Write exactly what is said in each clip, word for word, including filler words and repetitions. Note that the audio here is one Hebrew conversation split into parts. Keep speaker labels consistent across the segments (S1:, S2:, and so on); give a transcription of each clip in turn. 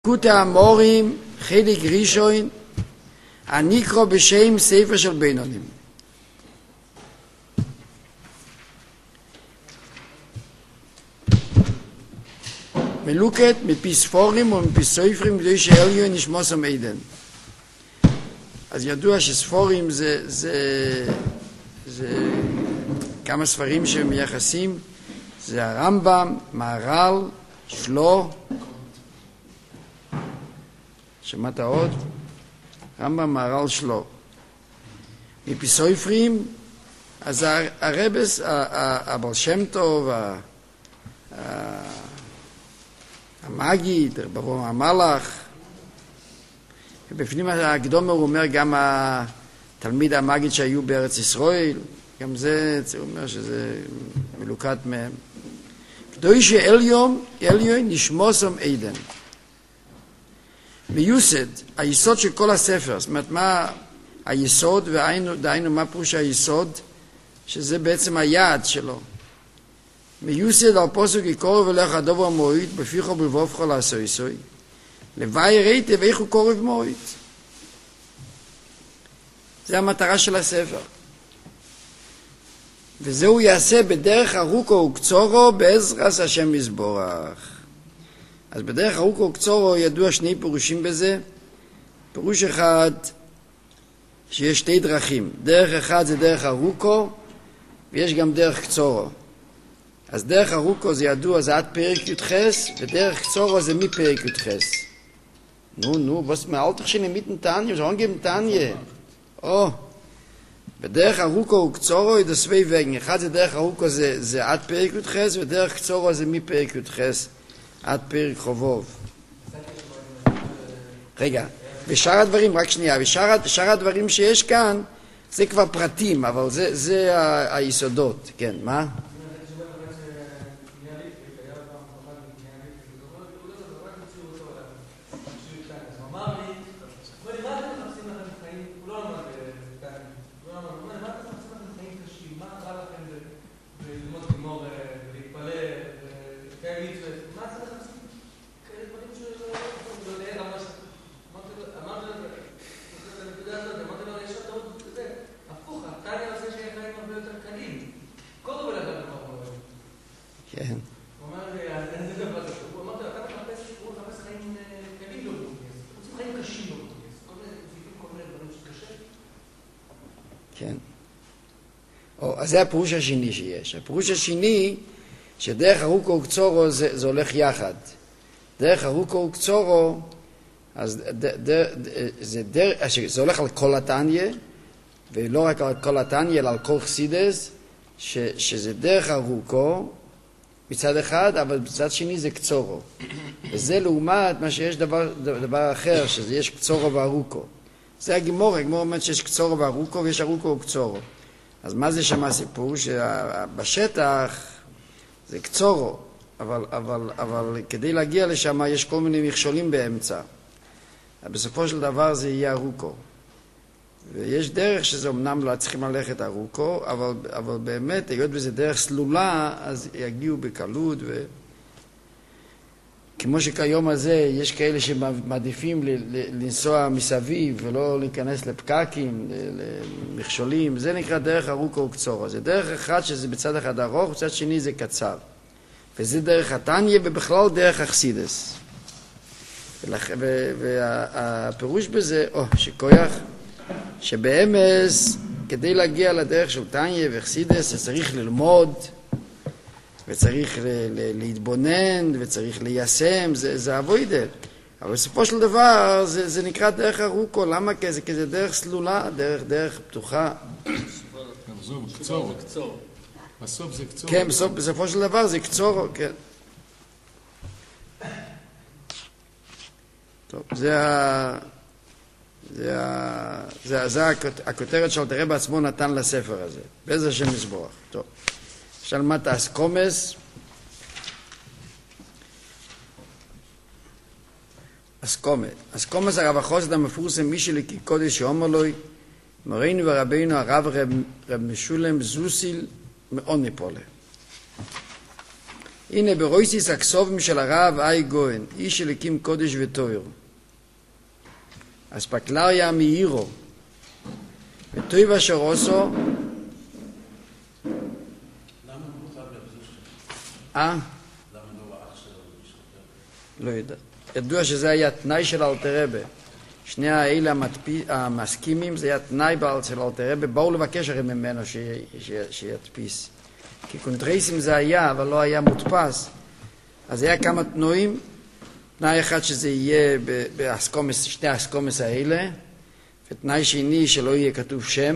S1: קוטי המורים, חלק ראשון, הנקרא בשם ספר של בינונים. מלוקת מפי ספורים ומפי סופרים כדי שעליון נשמוסם עדן. אז ידוע שספורים זה, זה, זה כמה ספרים שמייחסים, זה הרמב"ם, מהר"ל, שלו, שמעת עוד? רמב"ם, מהר"ל, שלו. מפי סופרים, אז הרבס, הבעל שם טוב, המגיד, רבו המלאך, ובפנים הקדומה הוא אומר גם התלמיד המגיד שהיו בארץ ישראל, גם זה, הוא אומר שזה מלוקט מהם. קדושי עליון, עליון נשמוסם עדן. מיוסד, היסוד של כל הספר, זאת אומרת מה היסוד, ודהיינו מה פירוש היסוד, שזה בעצם היעד שלו. מיוסד על פוסק יקורב ולך הדובר מועית, בפיחו בלבובכו לעשוי סוי. לוואי ראיתי ואיך הוא קורב מועית. זה המטרה של הספר. וזה הוא יעשה בדרך ארוכו וקצורו בעזרת השם יזבורך. אז בדרך ארוכו וקצורו ידוע שני פירושים בזה. פירוש אחד, שיש שתי דרכים. דרך אחד זה דרך ארוכו, ויש גם דרך קצורו. אז דרך ארוכו זה ידוע, זה עד פרק י"ח, ודרך קצורו זה מפרק י"ח. נו, נו, was mir alter schon mitten Tanje, so angeben Tanje. Oh. בדרך ארוכו וקצורו יש שני וגן. אחד זה דרך ארוכו זה, זה עד פרק י"ח, ודרך קצורו זה מפרק י"ח עד פרק חובוב. רגע, ושאר הדברים, רק שנייה, ושאר, שאר הדברים שיש כאן, זה כבר פרטים, אבל זה, זה ה, היסודות, כן, מה? כן. או, אז זה הפירוש השני שיש. הפירוש השני, שדרך ארוכו וקצורו זה, זה הולך יחד. דרך ארוכו וקצורו, אז ד, ד, ד, זה, דר, זה הולך על כל התניה, ולא רק על כל התניה, אלא על כל חסידס, ש, שזה דרך ארוכו מצד אחד, אבל מצד שני זה קצורו. וזה לעומת מה שיש דבר, דבר אחר, שזה יש קצורו וארוכו. זה הגימור, הגימור אומרת שיש קצורו וארוכו ויש ארוכו וקצורו. אז מה זה שמה סיפור? שבשטח זה קצורו, אבל, אבל, אבל כדי להגיע לשם יש כל מיני מכשולים באמצע. בסופו של דבר זה יהיה ארוכו. ויש דרך שזה אמנם לא צריכים ללכת ארוכו, אבל, אבל באמת, היות וזה דרך סלולה, אז יגיעו בקלות ו... כמו שכיום הזה יש כאלה שמעדיפים לנסוע מסביב ולא להיכנס לפקקים, למכשולים, זה נקרא דרך ארוכו וקצורו. זה דרך אחד שזה בצד אחד ארוך, בצד שני זה קצר. וזה דרך התניה ובכלל דרך החסידס. והפירוש בזה, או, שכוח, שבאמס, כדי להגיע לדרך של תניה וחסידס, צריך ללמוד, וצריך להתבונן, וצריך ליישם, זה, זה עבודה. אבל בסופו של דבר, זה, זה נקרא דרך ארוכו. למה? כי זה, כי זה דרך סלולה, דרך, דרך פתוחה.
S2: בסוף זה קצור.
S1: כן, בסוף, בסופו של דבר זה קצור, כן. טוב, זה ה... זה ה... זה, זה הכותרת של תראה בעצמו נתן לספר הזה. בעזרת השם יזבורך. טוב. שלמת אסקומס, אסקומס, אסקומס הרב החוסד המפורסם מישלי כקודש שאומר לו, מורינו ורבינו הרב רב, רב משולם זוסיל מאוד נפולה. הנה ברויסיס הכסובים של הרב אי גוהן, איש אליקים קודש ותויר. אז פקלריה מאירו, וטויב אשר עושו,
S3: למה הוא חייב לבזוש?
S1: אה?
S3: למה לא האח שלו?
S1: לא יודע. ידוע שזה היה תנאי של אלתר רבי. שני האלה המסכימים, זה היה תנאי של אלתר רבי, באו לבקש הרי ממנו שידפיס. כי קונטרייסים זה היה, אבל לא היה מודפס. אז היה כמה תנועים, תנאי אחד שזה יהיה באסקומס, שני האסקומס האלה, ותנאי שני שלא יהיה כתוב שם.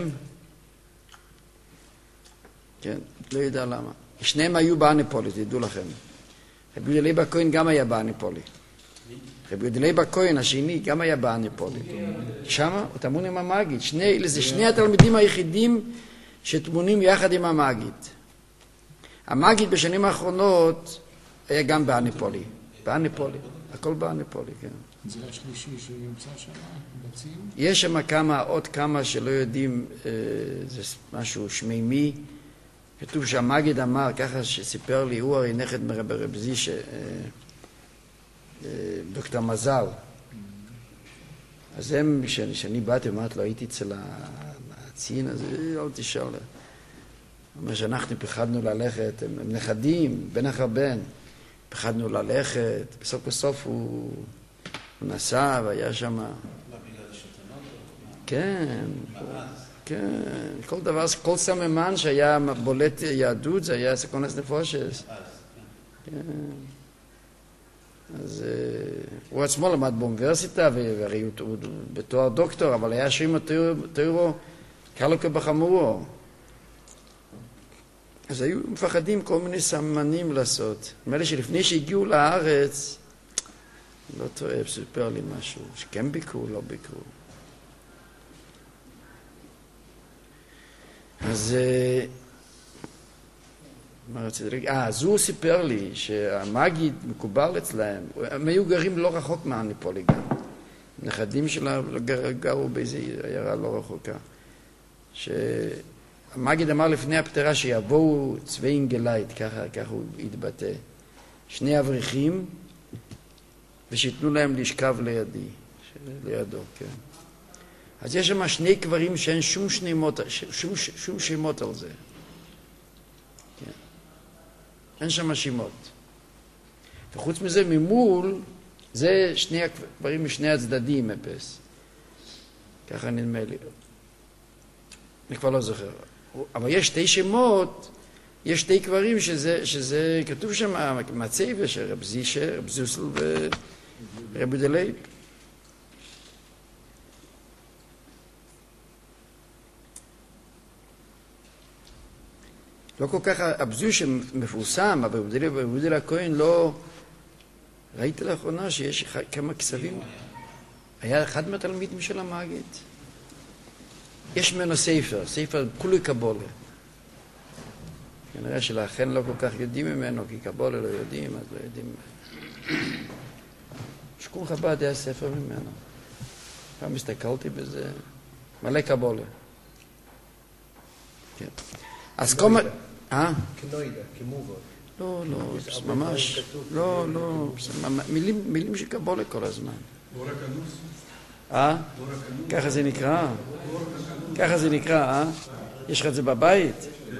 S1: כן, לא יודע למה. שניהם היו באניפולי, תדעו לכם. רבי יהודה לייב הכהן גם היה באניפולי. רבי יהודה לייב הכהן השני גם היה באניפולי. שמה, הוא תמון עם המגיד. שני, זה שני התלמידים היחידים שתמונים יחד עם המגיד. המגיד בשנים האחרונות היה גם באניפולי. באניפולי. הכל באניפולי, כן.
S2: זה השלישי שנמצא שם, בציון?
S1: יש שם כמה, עוד כמה שלא יודעים, אה, זה משהו שמימי. כתוב שהמגיד אמר, ככה שסיפר לי, הוא הרי נכד מרב רב זיש, אה, אה, דוקטור מזל. אז הם, כשאני באתי, אמרת לו, הייתי אצל הציין, אז אל תשאל. הוא אומר שאנחנו פחדנו ללכת, הם, הם נכדים, בן אחר בן. פחדנו ללכת, בסוף בסוף הוא, הוא נסע והיה שם...
S3: מה, בגלל השלטונות?
S1: כן,
S3: מה אז?
S1: כן, כל דבר, כל סממן שהיה בולט יהדות זה היה סקונס נפושס.
S3: אז, כן.
S1: כן. אז הוא עצמו למד באוניברסיטה, והרי הוא בתואר דוקטור, אבל היה שם תיאורו קלו כבחמורו. אז היו מפחדים כל מיני סממנים לעשות. נראה לי שלפני שהגיעו לארץ, לא טועה, סיפר לי משהו, שכן ביקרו, לא ביקרו. אז מה רציתי להגיד? אה, אז הוא סיפר לי שהמגיד מקובל אצלהם, הם היו גרים לא רחוק מהניפולי גם. נכדים שלה גרו באיזו עיירה לא רחוקה. שהמגיד אמר לפני הפטרה שיבואו צבעים גלייט, ככה, ככה הוא התבטא. שני אברכים, ושיתנו להם לשכב לידי, לידו, כן. אז יש שם שני קברים שאין שום שמות, שום, שום שמות על זה. כן. אין שם שמות. וחוץ מזה, ממול, זה שני הקברים משני הצדדים, אפס. ככה נדמה לי. אני כבר לא זוכר. אבל יש שתי שמות, יש שתי קברים שזה, שזה כתוב שם, מצבה של רב זישר, רב זוסל ורב יהודה לייב. לא כל כך הבזוי שמפורסם, אבל יהודה הכהן לא... ראית לאחרונה שיש כמה כסבים? היה אחד מהתלמידים של המגיד. יש ממנו ספר, ספר כולו קבולה. כנראה שלכן לא כל כך יודעים ממנו, כי קבולה לא יודעים, אז לא יודעים. שכון חב"ד היה ספר ממנו. פעם הסתכלתי בזה, מלא קבולה. כן. אז כל... אה?
S4: כנוידה, כמובו.
S1: לא, לא, ממש, לא, לא, מילים, מילים של קבולה כל הזמן. אה? ככה זה נקרא? ככה זה נקרא, אה? יש לך את זה בבית?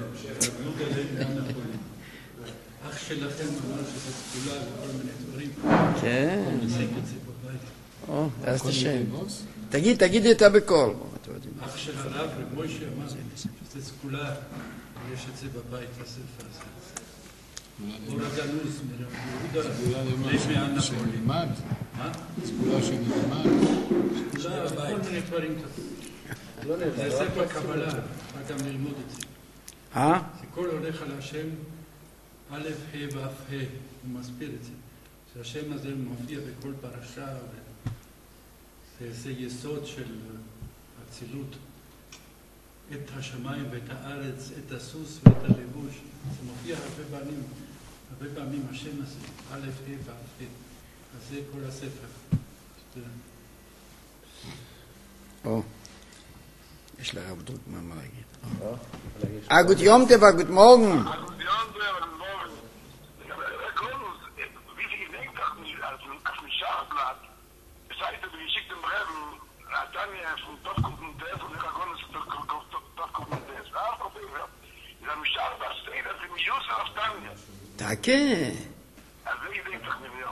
S5: אח שלכם אמר שזה סגולה וכל מיני דברים.
S1: כן.
S5: נשיג את זה בבית.
S1: או, אז את השם. תגיד, תגיד את זה בקול.
S5: אח של הרב, רב מוישה אמר שזה סגולה, ויש את זה בבית, הספר הזה. אור הגנוז, מרב יהודה,
S2: שנלמד?
S5: מה?
S2: סגולה שנלמד?
S5: סגולה, כל מיני דברים כתוב. זה ספר קבלה, אפשר גם ללמוד את זה.
S1: אה?
S5: זה כל הולך על השם, א', ה' ואף ה', הוא מסביר את זה. שהשם הזה מופיע בכל פרשה, זה יסוד של אצילות. את השמיים ואת הארץ, את הסוס ואת הלבוש. זה מופיע הרבה פעמים, הרבה פעמים השם הזה, א', ה' ואף ה'. אז זה כל הספר.
S1: או, יש לרב דרוקמן מה להגיד. אה, גוט יום טוב, גוט מורגן.
S6: Guten Abend, guten Morgen.
S4: von Topkop und Tess und ich habe Topkop und Tess. Ah, Professor. Ich habe mich auch das Stehen, dass ich mich just auf Tanja.
S1: Danke.
S4: Also ich denke doch nicht mehr.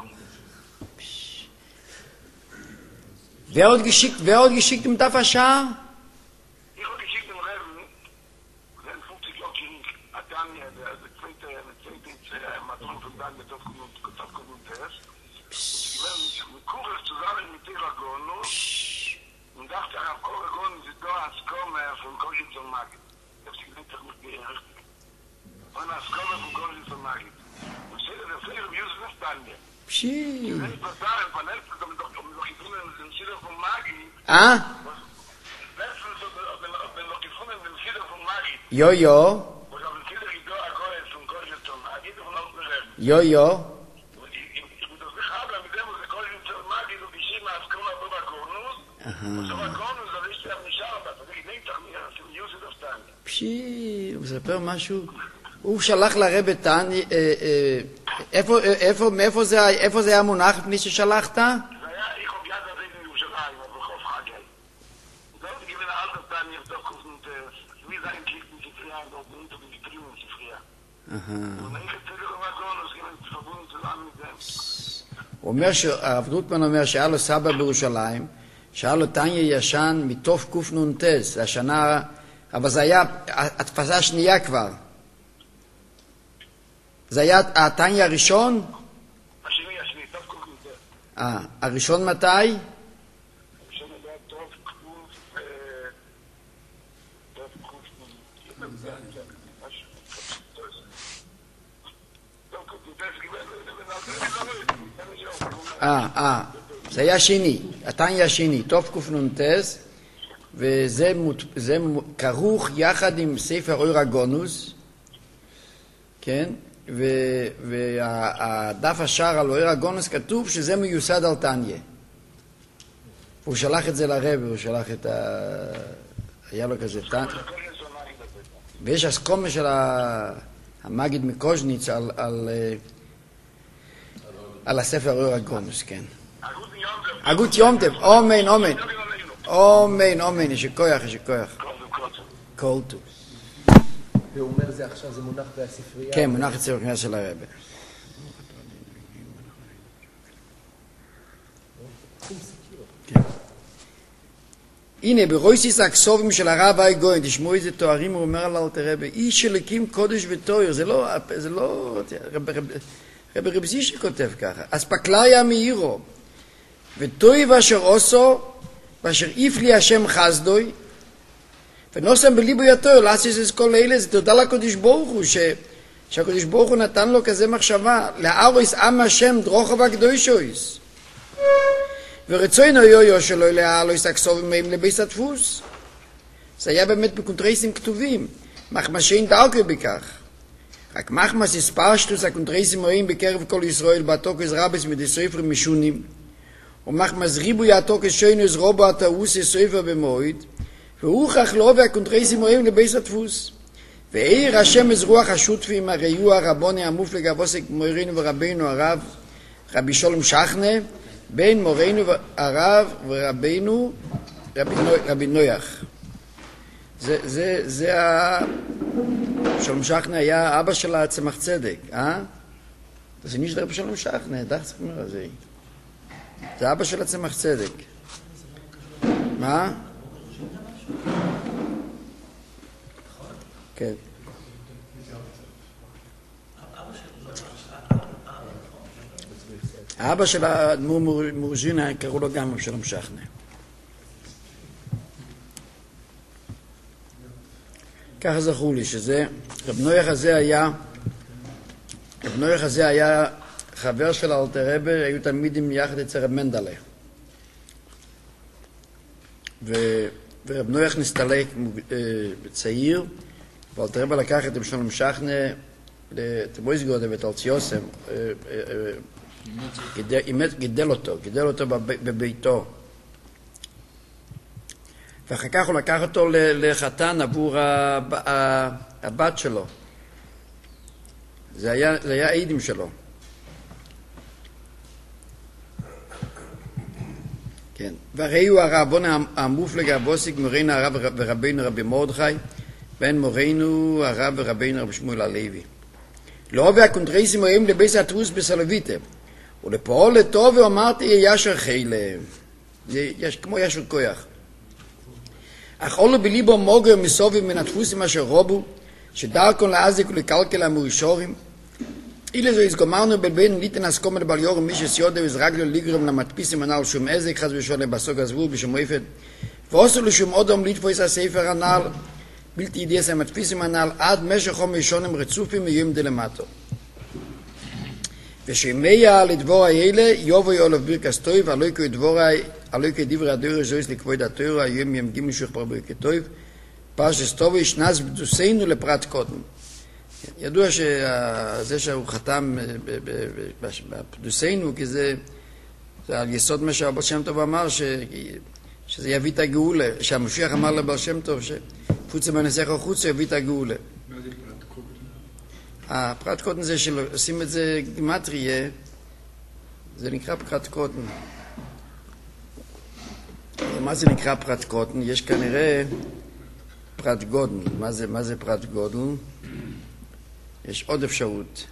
S1: Wer hat geschickt, wer hat geschickt im Tafashar?
S4: Ich habe geschickt dem Reben, wenn fünfzig Jahre zurück, hat Tanja, der zweite, der zweite Matron von Tanja, Topkop und Tess. Ich bin mit Kugel zusammen mit Tiragono und dachte, an Koragon ist da als Komme von Kojitz und Magit. Ich habe sich nicht mit mir richtig. Und als Komme von Kojitz und Magit. Und ich sehe, der Pfleger im Yusuf ist Tanja.
S1: Pschi.
S4: Wenn ich was sage, von letztens, um doch gefunden im Schilder von Magit,
S1: Ah?
S4: letztens, ob wir noch gefunden im Schilder von Magit,
S1: Jo, jo.
S4: und auf dem Schilder geht da ein Koretz von Kojitz und Magit, von außen Reben.
S1: Jo, jo. פשי, הוא מספר משהו, הוא שלח לרבי תני, איפה, איפה, מאיפה זה, איפה זה היה מונח לפני ששלחת?
S4: זה היה, ich hab ja das in Jerusalem, auf Hof Hagel. Da hat ich eine alte Tanja doch gefunden, wie sein Kind mit Sifria, dort unter die Vitrine mit Sifria. Und ich hätte gesagt, was ich verbunden zusammen mit dem.
S1: הוא אומר, הרב דרוקמן אומר שהיה לו סבא בירושלים, שהיה לו תניה ישן מתוף קנ"ט, זה השנה, אבל זה היה התפסה השנייה כבר. זה היה התניה הראשון?
S4: השני, השני, תוף קנ"ט.
S1: אה, הראשון מתי?
S4: הראשון היה תוף קנ"ט, תוף קנ"ט.
S1: אה, אה, זה היה שני, התניה השני, תוף קנ"ט, וזה זה כרוך יחד עם ספר אור הגונוס, כן? והדף השער על אור הגונוס כתוב שזה מיוסד על תניה. הוא שלח את זה לרב, הוא שלח את ה... היה לו כזה תניה. ויש אסכומה של המגיד מקוז'ניץ על, על, על הספר אור הגונוס, כן. הגות יום טוב, אומן, אומן. אומן, אומן, יש כוח, יש כוח. כל טוב.
S6: והוא אומר זה עכשיו, זה מונח בספרייה.
S1: כן, מונח אצל הכנס של הרב. הנה, ברויסיס הכסובים של הרב אי גוין, תשמעו איזה תוארים הוא אומר על אלתר רבי, איש שלקים קודש ותואר, זה לא, זה לא, רבי רבי זישר כותב ככה, אספקלריה מאירו, וטוי ואשר עושו, ואשר איפלי השם חסדוי, ונוסם בליבו יתואר, לעשיס את כל אלה, זה תודה לקודש ברוך הוא, ש, שהקודש ברוך הוא נתן לו כזה מחשבה, להרויס עם השם דרוכו והקדושויס. ורצוינו יויו שלו להעלויס הכסובים מהם לביס הדפוס. זה היה באמת בקונטרסים כתובים, מחמשין דרכו בכך. רק מחמס הספרשטוס הקונטרסים רואים בקרב כל ישראל בתוקס רבס מדי סופר משונים, ומחמס ריבוי התוקס שוינוס רובו התאוס סופר במועד, והוכח לו והקונטרסים רואים לביס הדפוס. ואיר השם אז רוח השותפים הריו הרבוני המופלג אבוסק מורינו ורבינו הרב רבי שולם שחנה, בין מורנו הרב ורבינו רבי, רבי נויח. זה, זה, זה ה... שלום שחנה היה אבא של הצמח צדק, אה? זה ניש דרב שלום שחנה, דרך צריך לומר זה. זה אבא של הצמח צדק. מה? כן. האבא של האדמו"ר מורז'ינה קראו לו גם שלום שחנה. ככה זכור לי שזה, רב נויח הזה היה, רב נויח הזה היה חבר של אלתר רבי, היו תלמידים יחד אצל רב מנדלה. ו, ורב נויח נסתלק צעיר, ואלתר רבי לקח את שלום שחנה לתבויסגודה וטלציוסם, גידל אותו, גידל אותו בביתו. ואחר כך הוא לקח אותו לחתן עבור הבת שלו. זה היה, זה היה העידים שלו. כן. והרי הוא הרבון המופלג הבוסיק מורינו הרב ורבינו רבי מרדכי, בן מורינו הרב ורבינו רבי שמואל הלוי. לא והקונטרייסים מורים לבייס התרוס בסלוויטה, ולפועל לטוב ואמרתי ישר חילה. זה יש, כמו ישר כוח. אך אולו בליבו מוגר מסובים מן התפוסים אשר רובו, שדרכון להזיק ולקלקל המאושורים. אילה זו הסגומרנו בלבין ניתן הסקומת בל יורם מי שסיודה וזרגלו ליגרם למדפיסים הנעל שום עזק חס ושונה בסוג הזבול בשום איפת, ועושו לשום אודום לתפוס הספר הנעל, בלתי ידיעס המדפיסים הנעל עד משך חום ראשונים רצופים מיום דלמטו. ושמיה לדבור האלה יובו יולף ברכס טוב, עלוי כדברי דברי הדור זויס לכבוד התור, היום ימגים משוך ברכת טוב, פרשס טוב ישנס בדוסינו לפרט קודם. ידוע שזה שהוא חתם בפדוסינו, כי זה על יסוד מה שהבר שם טוב אמר, שזה יביא את הגאולה, שהמשיח אמר לבר שם טוב, שפוצה מנסך החוצה יביא את הגאולה.
S5: מה זה פרט קודם?
S1: הפרט קוטן זה שעושים את זה גימטריה, זה נקרא פרט קוטן. מה זה נקרא פרט קוטן? יש כנראה פרט גודל. מה זה, מה זה פרט גודל? יש עוד אפשרות.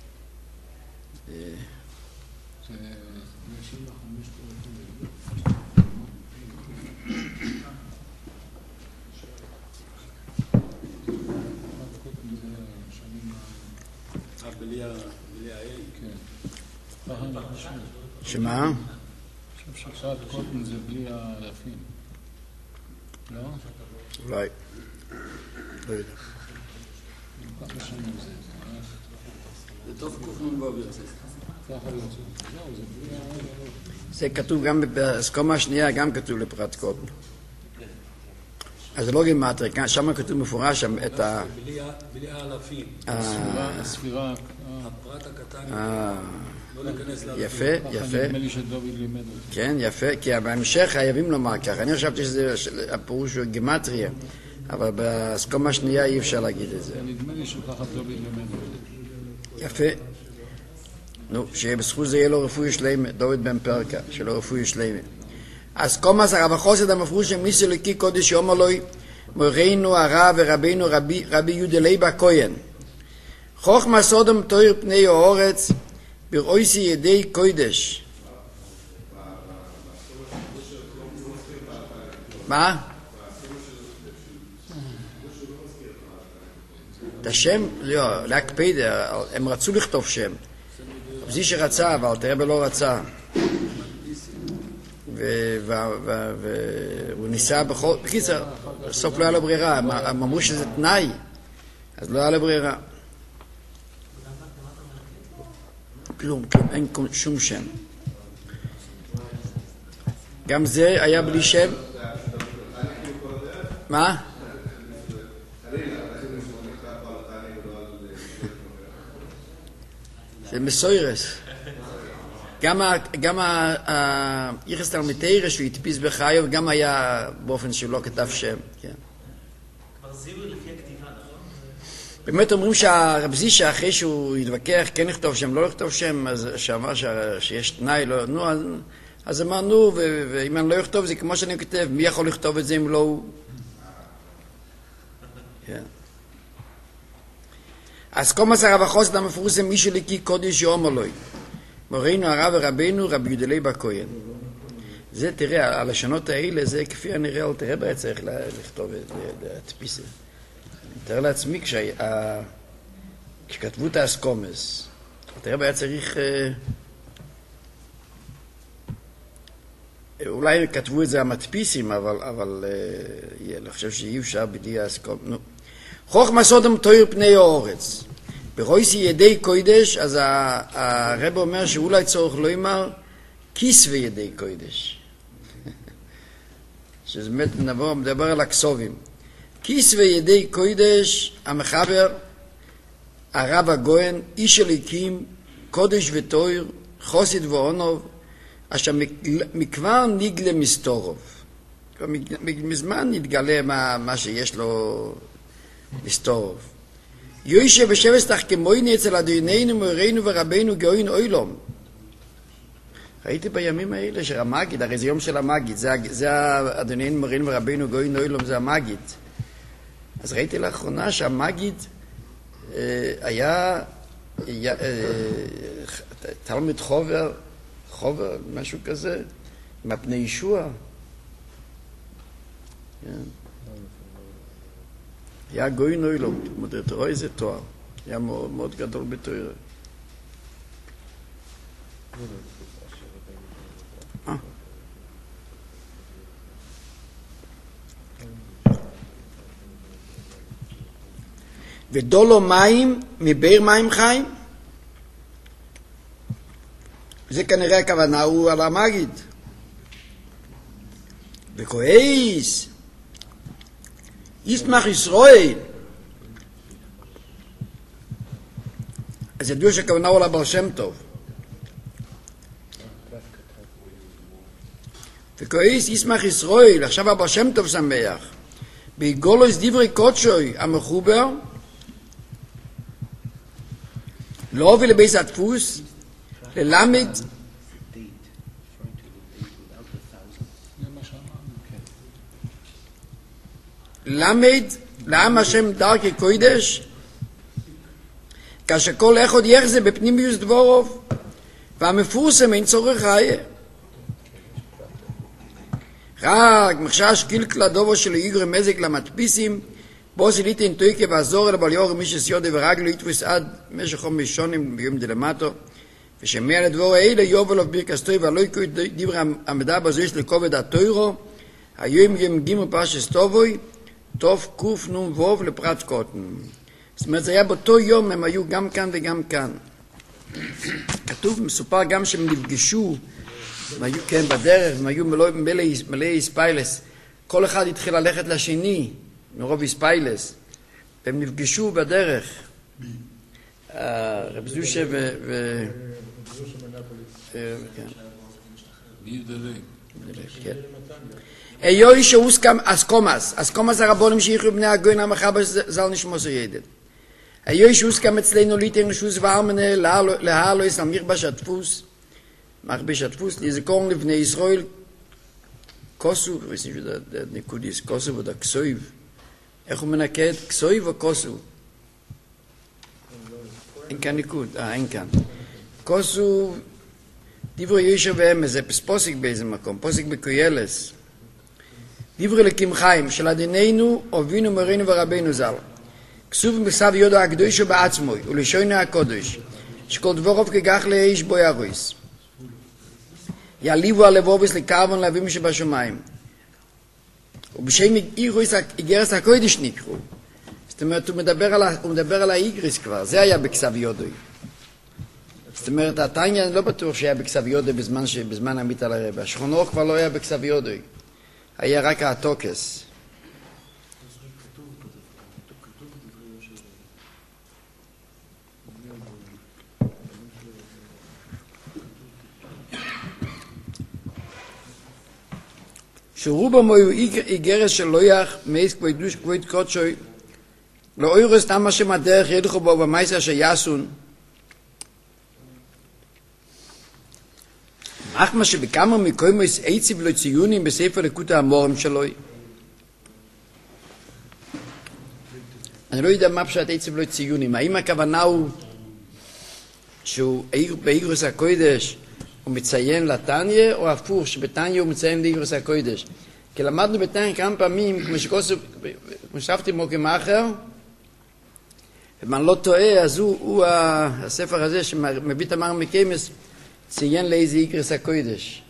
S1: שמה?
S2: פרט קוטן זה בלי היפים. לא?
S1: אולי. לא יודע.
S2: ככה שנים זה.
S3: זה טוב קופנון בובר.
S2: ככה יוצא. לא, זה בלי ה...
S1: זה כתוב גם באסקומה השנייה, גם כתוב לפרט קוטן. אז זה לא גימטריה, שם כתוב מפורש שם את ה...
S3: בלי האלפים.
S2: הספירה...
S3: הפרט הקטן.
S1: אה...
S3: לא להיכנס לאלפים.
S1: יפה, יפה.
S2: ככה נדמה לי שדוד לימד אותי.
S1: כן, יפה, כי בהמשך חייבים לומר ככה. אני חשבתי שזה הפירוש הוא גימטריה, אבל באסקומה השנייה אי אפשר להגיד את זה.
S2: נדמה לי שככה דוד לימד אותי.
S1: יפה. נו, שבזכות זה יהיה לו רפואי שלמה, דוד בן פרקה, שלו רפואי שלמה. אז קומאס הרב החוסד המפרוש שמיסו לקי קודש יום אלוהי, מורינו הרב ורבינו רבי, רבי יהודה לייב הכהן. חוכמה סודם תויר פני האורץ, ברואיסי ידי קודש. מה? את השם? לא, להקפיד, הם רצו לכתוב שם. זה שרצה, אבל תראה לא רצה. והוא ניסה בכל... בקיצר, בסוף לא היה לו ברירה. הם אמרו שזה תנאי, אז לא היה לו ברירה. כלום, כלום, אין שום שם. גם זה היה בלי שם. מה? זה מסוירס. גם היחס תלמיתירה שהוא התפיס בחיוב, גם היה באופן שהוא לא כתב שם.
S7: כבר זיהוי לפי הכתיבה, נכון?
S1: באמת אומרים שהרב זישה, אחרי שהוא התווכח, כן לכתוב שם, לא לכתוב שם, אז שאמר שיש תנאי, נו, אז אמרנו, ואם אני לא אכתוב זה כמו שאני כותב, מי יכול לכתוב את זה אם לא הוא? כן. אז קומאס הרב החוסד המפורסם מי שליקי קודש יום אלוהי. מורינו הרב ורבינו רבי יהודה לייב הכהן. זה תראה, הלשונות האלה, זה כפי הנראה, אל תראה היה צריך לכתוב להדפיס. תראה לעצמי, כשכתבו את האסקומס, תראה היה צריך... אולי כתבו את זה המדפיסים, אבל אני חושב שאי אפשר בלי האסקומס. חוכמה סודם תויר פני האורץ. ברויסי ידי קודש, אז הרב אומר שאולי צורך לא אמר כיסוי ידי קודש. שזה באמת נבוא, מדבר על הכסובים. כיסוי ידי קודש, המחבר, הרב הגויין, איש הליקים, קודש ותויר, חוסיד ועונוב, אשר מכבר נגלה מסתורוב. מזמן נתגלה מה, מה שיש לו מסתורוב. יוישה בשבס תחכמויני אצל אדונינו מורינו ורבינו גאוין אוילום. ראיתי בימים האלה של המגיד, הרי זה יום של המגיד, זה, זה אדונינו מורינו ורבינו גוי נוילום, זה המגיד. אז ראיתי לאחרונה שהמגיד אה, היה, היה אה, תלמיד חובר, חובר, משהו כזה, מפני ישוע. כן. היה גוי נוילום, מודד תורה איזה תואר, היה מאוד, מאוד גדול בתורה. אה. ודולו מים מבאר מים חיים, זה כנראה הכוונה הוא על המגיד. וכועס ישמח ישראל, אז ידעו שהכוונה הוא על הבר שם טוב. וכועס ישמח ישראל, עכשיו הבר שם טוב שמח, ביגולוס דברי קודשוי המחובר, לא הוביל לבייס הדפוס, ללמד למד לעם השם דרכי קודש, כאשר כל אחד יחזה בפנימיוס דבורוב, והמפורסם אין צורך ראיה. רק מחשש קילקלה דובו של איגרי מזק למדפיסים, בו זיליתן תויקה ועזור אל אבל יור מישס יודי ורגלו יתפוס עד משך חומש שונים ביום דלמטו, ושמע לדבור האלה יובל אוף ברכסטוי ולא יקוי דברי המדע בזויש לכובד התוירו, היום גם גימו פרשס טובוי, טוב קוף נום ווב לפרט קוטן. זאת אומרת, זה היה באותו יום, הם היו גם כאן וגם כאן. כתוב, מסופר גם שהם נפגשו, הם היו, כן, בדרך, הם היו מלא, מלא, מלא איספיילס. כל אחד התחיל ללכת לשני, מרוב איספיילס. והם נפגשו בדרך. רב זושה ו... ו... כן. היוי שהוסכם אסקומאס, אסקומאס הרבונים שיחו בני הגוין המחבר זל נשמוס הידד. היוי שהוסכם אצלנו ליטר נשוס וארמנה להלויס על מרבש הדפוס, מרבש הדפוס, לזכורן לבני ישראל, כוסו, weiß nicht, wie der Nikud ist, כוסו oder כסויב. איך הוא מנקה את כסויב או כוסו? אין כאן ניקוד, אה, אין כאן. כוסו, דברי ישר ואמס, זה פוסק באיזה מקום, פוסק בקוילס. דברי לקים חיים, של עדינינו, אובינו מרינו ורבינו זל. כסוב מסב יודו הקדושו בעצמוי, ולשוינו הקודש, שכל דבורוב כגח לאיש בו ירויס. יעליבו על לבוביס לקרבון לאבים שבשמיים. ובשם איגריס איגרס הקודש נקראו. זאת אומרת, הוא מדבר על, הוא מדבר על האיגריס כבר, זה היה בכסב יודוי. זאת אומרת, התניה אני לא בטוח שהיה בכסב יודוי בזמן, ש... בזמן עמית על הרבה. השכונו כבר לא היה בכסב יודוי. היה רק התוקס. שרובם היו איגרס של לויח, מייס כבוידוש כבויד קודשוי, לא אוירס תמה שמדרך ידחו בו במייסה שיסון. אך מה שבכמה מקומות עציב לו ציונים בספר לקוט האמורם שלו. אני לא יודע מה פשט עציב לו ציונים. האם הכוונה הוא שהוא באיגרס הקודש הוא מציין לתניה, או הפוך שבתניה הוא מציין לאיגרס הקודש? כי למדנו בתניה כמה פעמים, כמו שכוסו, כמו ששבתי מוקם אחר, אם אני לא טועה, אז הוא, הוא הספר הזה שמביא תמר מקמס, ציין לאיזה איגרס הקודש.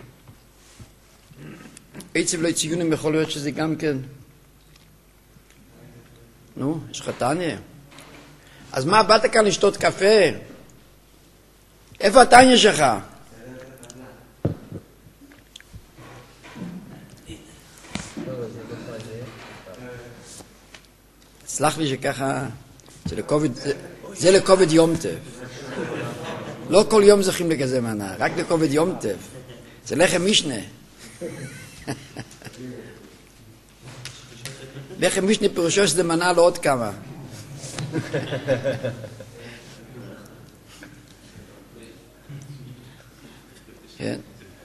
S1: עצב לא ציונים יכול להיות שזה גם כן. נו, יש לך תניה. אז מה, באת כאן לשתות קפה? איפה התניה שלך? סלח לי שככה, זה לכובד, זה, זה לכובד יום טף. לא כל יום זוכים לכזה מנה, רק לכובד יום טף. זה לחם משנה. לחם משנה פירושו שזה מנה לא עוד כמה. כן.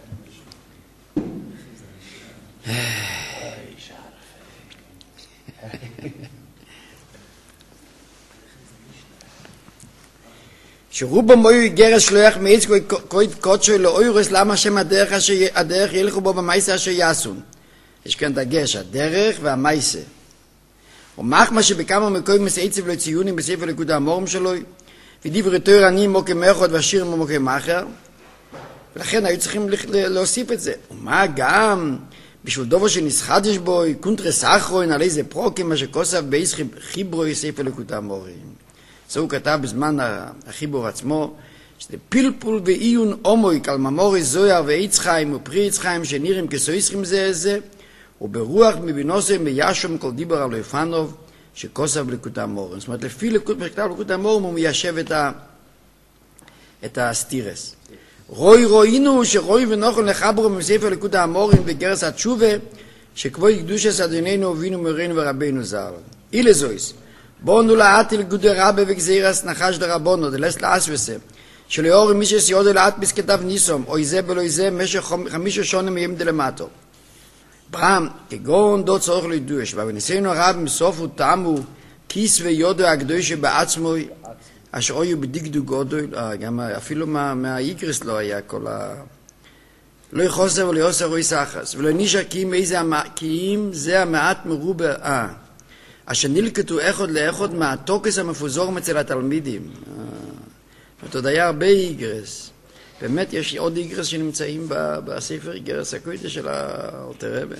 S1: שרובו מוי גרס שלוח מאיץ קויד קודשו לאוירס למה שם הדרך אשר הדרך ילכו בו במייסה אשר יעשון. יש כאן דגש, הדרך והמייסה. ומחמה שבכמה מקוים מסעיצב לו ציונים בספר ליכוד המורם שלו, ודיברי תור אני מוקם מאחוד והשיר מוקם מאחר, ולכן היו צריכים להוסיף את זה. ומה גם בשביל דובו שנסחדש בו, קונטרס אחרוין על איזה פרוקים מה שכוסף בייס חיברוי ספר ליכוד המורים. זה הוא כתב בזמן החיבור עצמו, שזה פלפול ועיון עומוי על ממורי זויר ויצחיים ופרי יצחיים שנראים כסויסרים זה זה, וברוח מבינוסם מיישום כל דיבר על יפנוב שכוסף ליכוד המורים. זאת אומרת, לפי בכתב ליכוד המורים הוא מיישב את, ה, את הסטירס. רוי רוינו שרוי ונוכן לחברו מספר ליכוד המורים בגרס התשובה, שכבוי קדושת אדוננו ובינו מורינו ורבינו ז"ל. אילה זויס. בונו לאט אל גודי רבי וגזירס נחש דרבונו, דלס לאסווסה, שלאור מי שסיודו לאט בסכתיו ניסום, או איזה בלו איזה, משך חמישה שונה מהם דלמטו. ברם, כגון דו צורך לידוש, ובניסינו הרב מסופו טעמו, כיס ויודו הקדושה בעצמוי, אשר אויו בדקדו גודו, גם אפילו מהאיקרס לא היה כל ה... לא יחוסר ולא יוסר רוי סחס, ולא נישה כי אם זה המעט מרובה, אה, אשר נלקטו אחד לאחד מהתוקס המפוזור אצל התלמידים. זאת אומרת, היה הרבה איגרס. באמת יש עוד איגרס שנמצאים בספר, איגרס הקודש של האלטר רבי.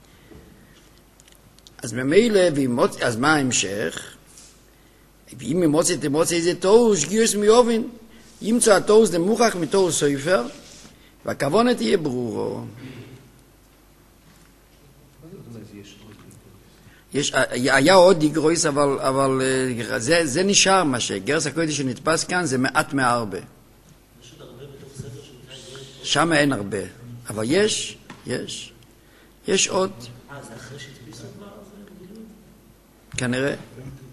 S1: אז ממילא, אז מה ההמשך? ואם ממוצא תמוצא איזה תורוש, גיוס מיובן. ימצא התורוש למוכח מתור סופר, והכוונת תהיה ברורו. יש, היה עוד איגרויס, אבל, אבל זה, זה נשאר מה שגרס הקודש שנתפס כאן, זה מעט מהרבה.
S7: יש עוד הרבה בתוך ספר שנקרא...
S1: שם אין הרבה, אבל יש, יש, יש עוד.
S7: אה, זה אחרי שהתפיסו כבר זה בגילוי?
S1: כנראה.
S7: אחרי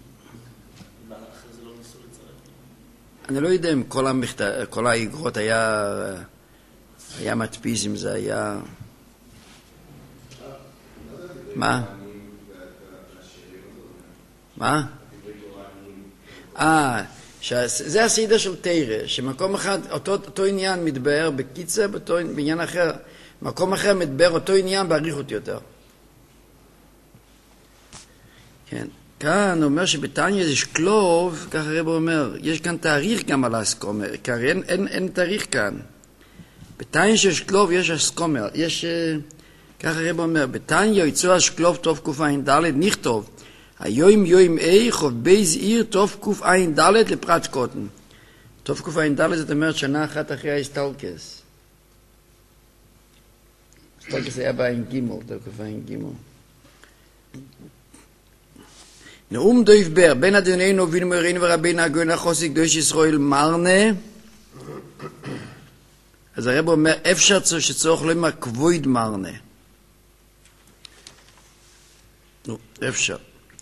S7: זה לא ניסו לצרף?
S1: אני לא יודע אם כל, המכת... כל האיגרות היה, היה מדפיס, אם זה היה... מה? מה? אה, זה הסעידה של תירה, שמקום אחד, אותו, אותו עניין מתבאר בקיצה, באותו, בעניין אחר, מקום אחר מתבאר אותו עניין באריכות יותר. כן. כאן הוא אומר שבתניא יש קלוב, ככה הרב אומר, יש כאן תאריך גם על האסקומר, כי אין, אין, אין תאריך כאן. בתניא שיש קלוב יש אסקומר, יש, ככה הרב אומר, בתניא יצוא אסקלוב טוב קופ"ד נכתוב, היום יום אי חוב בייז עיר טוב קופ"ד לפרט קוטן. טוב קופ"ד זאת אומרת שנה אחת אחרי ההסטלקס. הסטלקס היה בעין גימל, טוב קופ"ד גימל. נאום דויף בר, בין אדוננו ובין מורינו ורבינו הגאון החוסי קדוש ישראל מרנה. אז הרב אומר, אפשר שצורך לא אמר כבוד מרנה. נו, אפשר.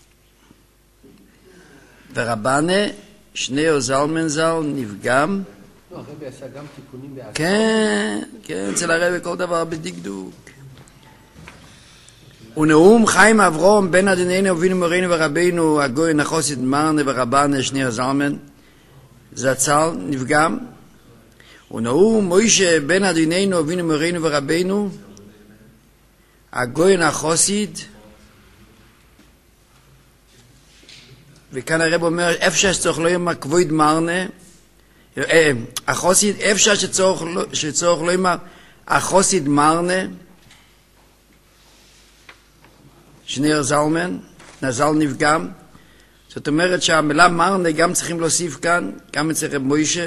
S1: ורבנה, שני זלמן ז"ל נפגם.
S6: לא, הרבי עשה גם תיקונים בעצמו.
S1: כן, כן, אצל הרבי כל דבר בדקדוק. ונאום חיים אברום, בן אדוננו ובינו מורינו ורבינו הגאון החוסי מרנה ורבנה, שני זלמן זצ"ל נפגם. ונאום מוישה, בן אדוננו ובינו מורינו ורבינו הגאון החסיד. וכאן הרב אומר, אפשר שצורך לא יאמר כבוד מרנה, החסיד, אפשר שצורך לא יאמר החסיד מרנה, שני זלמן, נזל נפגם. זאת אומרת שהמילה מרנה גם צריכים להוסיף כאן, גם אצל רב מוישה.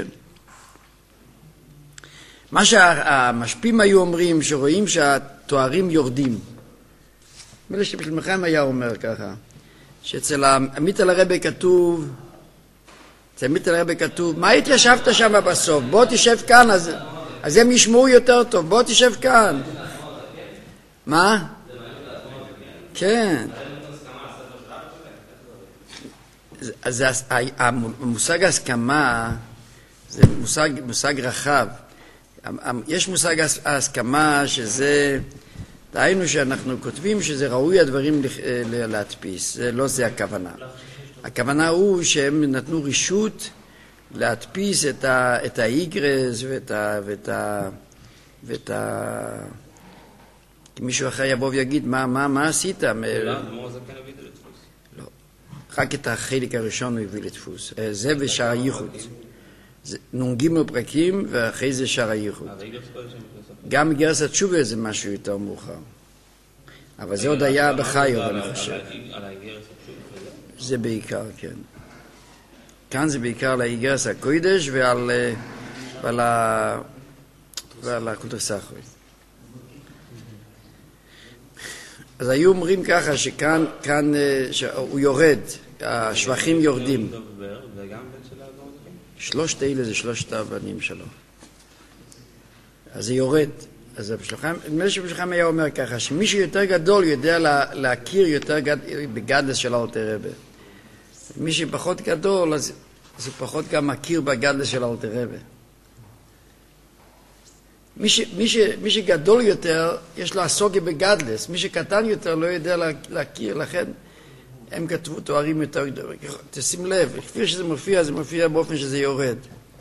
S1: מה שהמשפיעים היו אומרים, שרואים שהתוארים יורדים. מילא שבשלמכם היה אומר ככה. שאצל עמית אל הרבי כתוב, אצל עמית אל הרבי כתוב, מה התיישבת שם בסוף? בוא תשב כאן, אז, אז הם ישמעו יותר טוב, בוא תשב כאן. מה? כן. אז המושג ההסכמה זה מושג, מושג רחב. יש מושג ההסכמה שזה, דהיינו שאנחנו כותבים שזה ראוי הדברים להדפיס, זה לא זה הכוונה. הכוונה הוא שהם נתנו רשות להדפיס את, ה, את האיגרס ואת ה... ואת ה, ואת ה כי מישהו אחר יבוא ויגיד, מה, מה, מה עשית?
S8: למה זה כן הביא לדפוס?
S1: לא. רק את החלק הראשון הוא הביא לדפוס. זה ושאר הייחוד. נונגים פרקים, ואחרי זה שאר הייחוד. גם גרס התשובה זה משהו יותר מאוחר. אבל זה עוד היה בחיוב, אני חושב.
S8: על האיגרס התשובה?
S1: זה בעיקר, כן. כאן זה בעיקר על האיגרס הקודש ועל, ועל, ה... ועל הקודרסחוי. אז היו אומרים ככה שכאן כאן, שהוא יורד, השבחים יורדים. שלושת אלה זה שלושת הבנים שלו. אז זה יורד. אז נדמה לי שבשלכם היה אומר ככה, שמישהו יותר גדול יודע לה, להכיר יותר גד... בגדלס של אלתר רבי. מי שפחות גדול, אז הוא פחות גם מכיר בגדלס של אלתר רבי. מי, ש, מי, ש, מי שגדול יותר, יש לו הסוגיה בגדלס. מי שקטן יותר לא יודע לה, להכיר, לכן הם כתבו תוארים יותר גדולים. תשים לב, כפי שזה מופיע, זה מופיע באופן שזה יורד.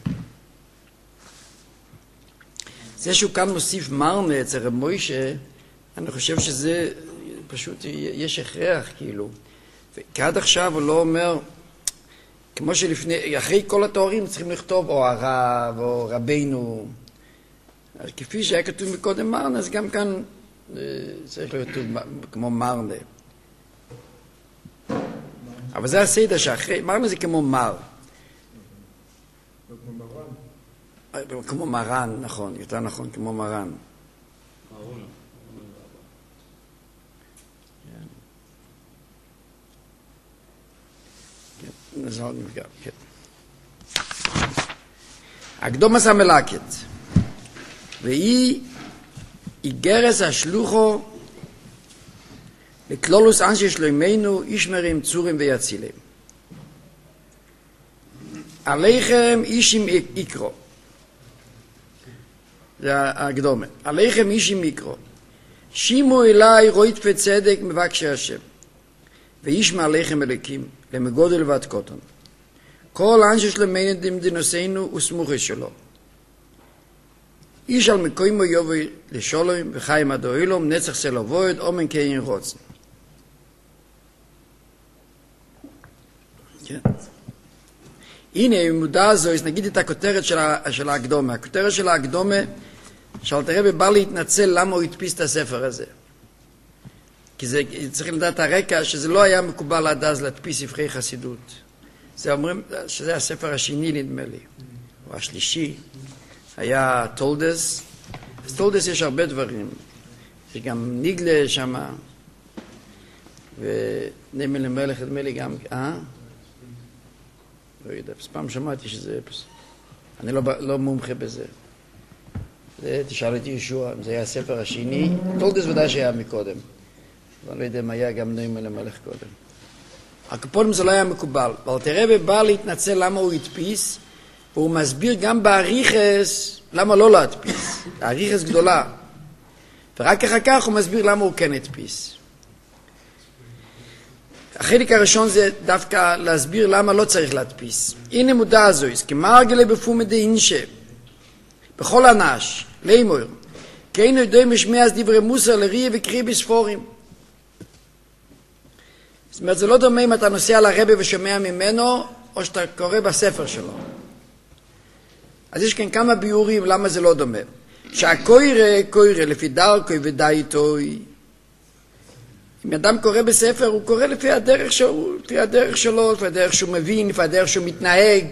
S1: זה שהוא כאן מוסיף מרנה אצל רב מוישה, אני חושב שזה פשוט יש הכרח, כאילו. וכעד עכשיו הוא לא אומר, כמו שלפני, אחרי כל התוארים צריכים לכתוב או הרב או רבינו. אז כפי שהיה כתוב מקודם מרנה, אז גם כאן צריך להיות כתוב כמו מרנה. אבל זה הסדר שאחרי, מרנה זה כמו מר. כמו מרן, נכון, יותר נכון, כמו מרן. הקדומס המלאקת, והיא איגרס השלוחו לכלולוס אנשי שלוימנו, אישמרים, צורים ויצילים. עליכם אישים יקרו. זה הקדומה. עליכם אישים יקרו. שימו אליי רוית וצדק מבקשי השם. וישמע עליכם אליקים, למגודל ועד קוטון. כל אנשי שלוימנו דמדינוסינו וסמוכי שלו. איש על מקוימו יובי לשולוים וחיים עד אוהלום נצח סלו וועד אומן קיין רוצן. כן. הנה, במודעה הזו, אז נגיד את הכותרת של, ה, של הקדומה. הכותרת של הקדומה, שאלתר רבי בא להתנצל למה הוא הדפיס את הספר הזה. כי זה, צריך לדעת הרקע שזה לא היה מקובל עד אז להדפיס ספרי חסידות. זה אומרים שזה הספר השני נדמה לי, או השלישי. היה טולדס. אז טולדס יש הרבה דברים. יש גם ניגלה שמה. ונמל למלך נדמה לי גם, אה? לא יודע, פעם שמעתי שזה, אני לא, לא מומחה בזה. זה, תשאל את ישוע, אם זה היה הספר השני, טולדס ודאי שהיה מקודם. אני לא יודע אם היה גם נמל למלך קודם. הקופונים זה לא היה מקובל. אבל תראה בא להתנצל למה הוא הדפיס, והוא מסביר גם באריכס למה לא להדפיס. האריכס גדולה. ורק אחר כך הוא מסביר למה הוא כן הדפיס. החלק הראשון זה דווקא להסביר למה לא צריך להדפיס. הנה מודע הזו, כי מרגלה בפומי דאינשה, בכל אנש, לימור, כי אינו יודעים משמע אז דברי מוסר לראי וקריא בספורים. זאת אומרת, זה לא דומה אם אתה נוסע לרבי ושומע ממנו, או שאתה קורא בספר שלו. אז יש כאן כמה ביורים למה זה לא דומה. שהקוירה, קוירה לפי דרכוי ודאיתוי. אם אדם קורא בספר, הוא קורא לפי הדרך שלו, לפי הדרך שלו, לפי הדרך שהוא מבין, לפי הדרך שהוא מתנהג.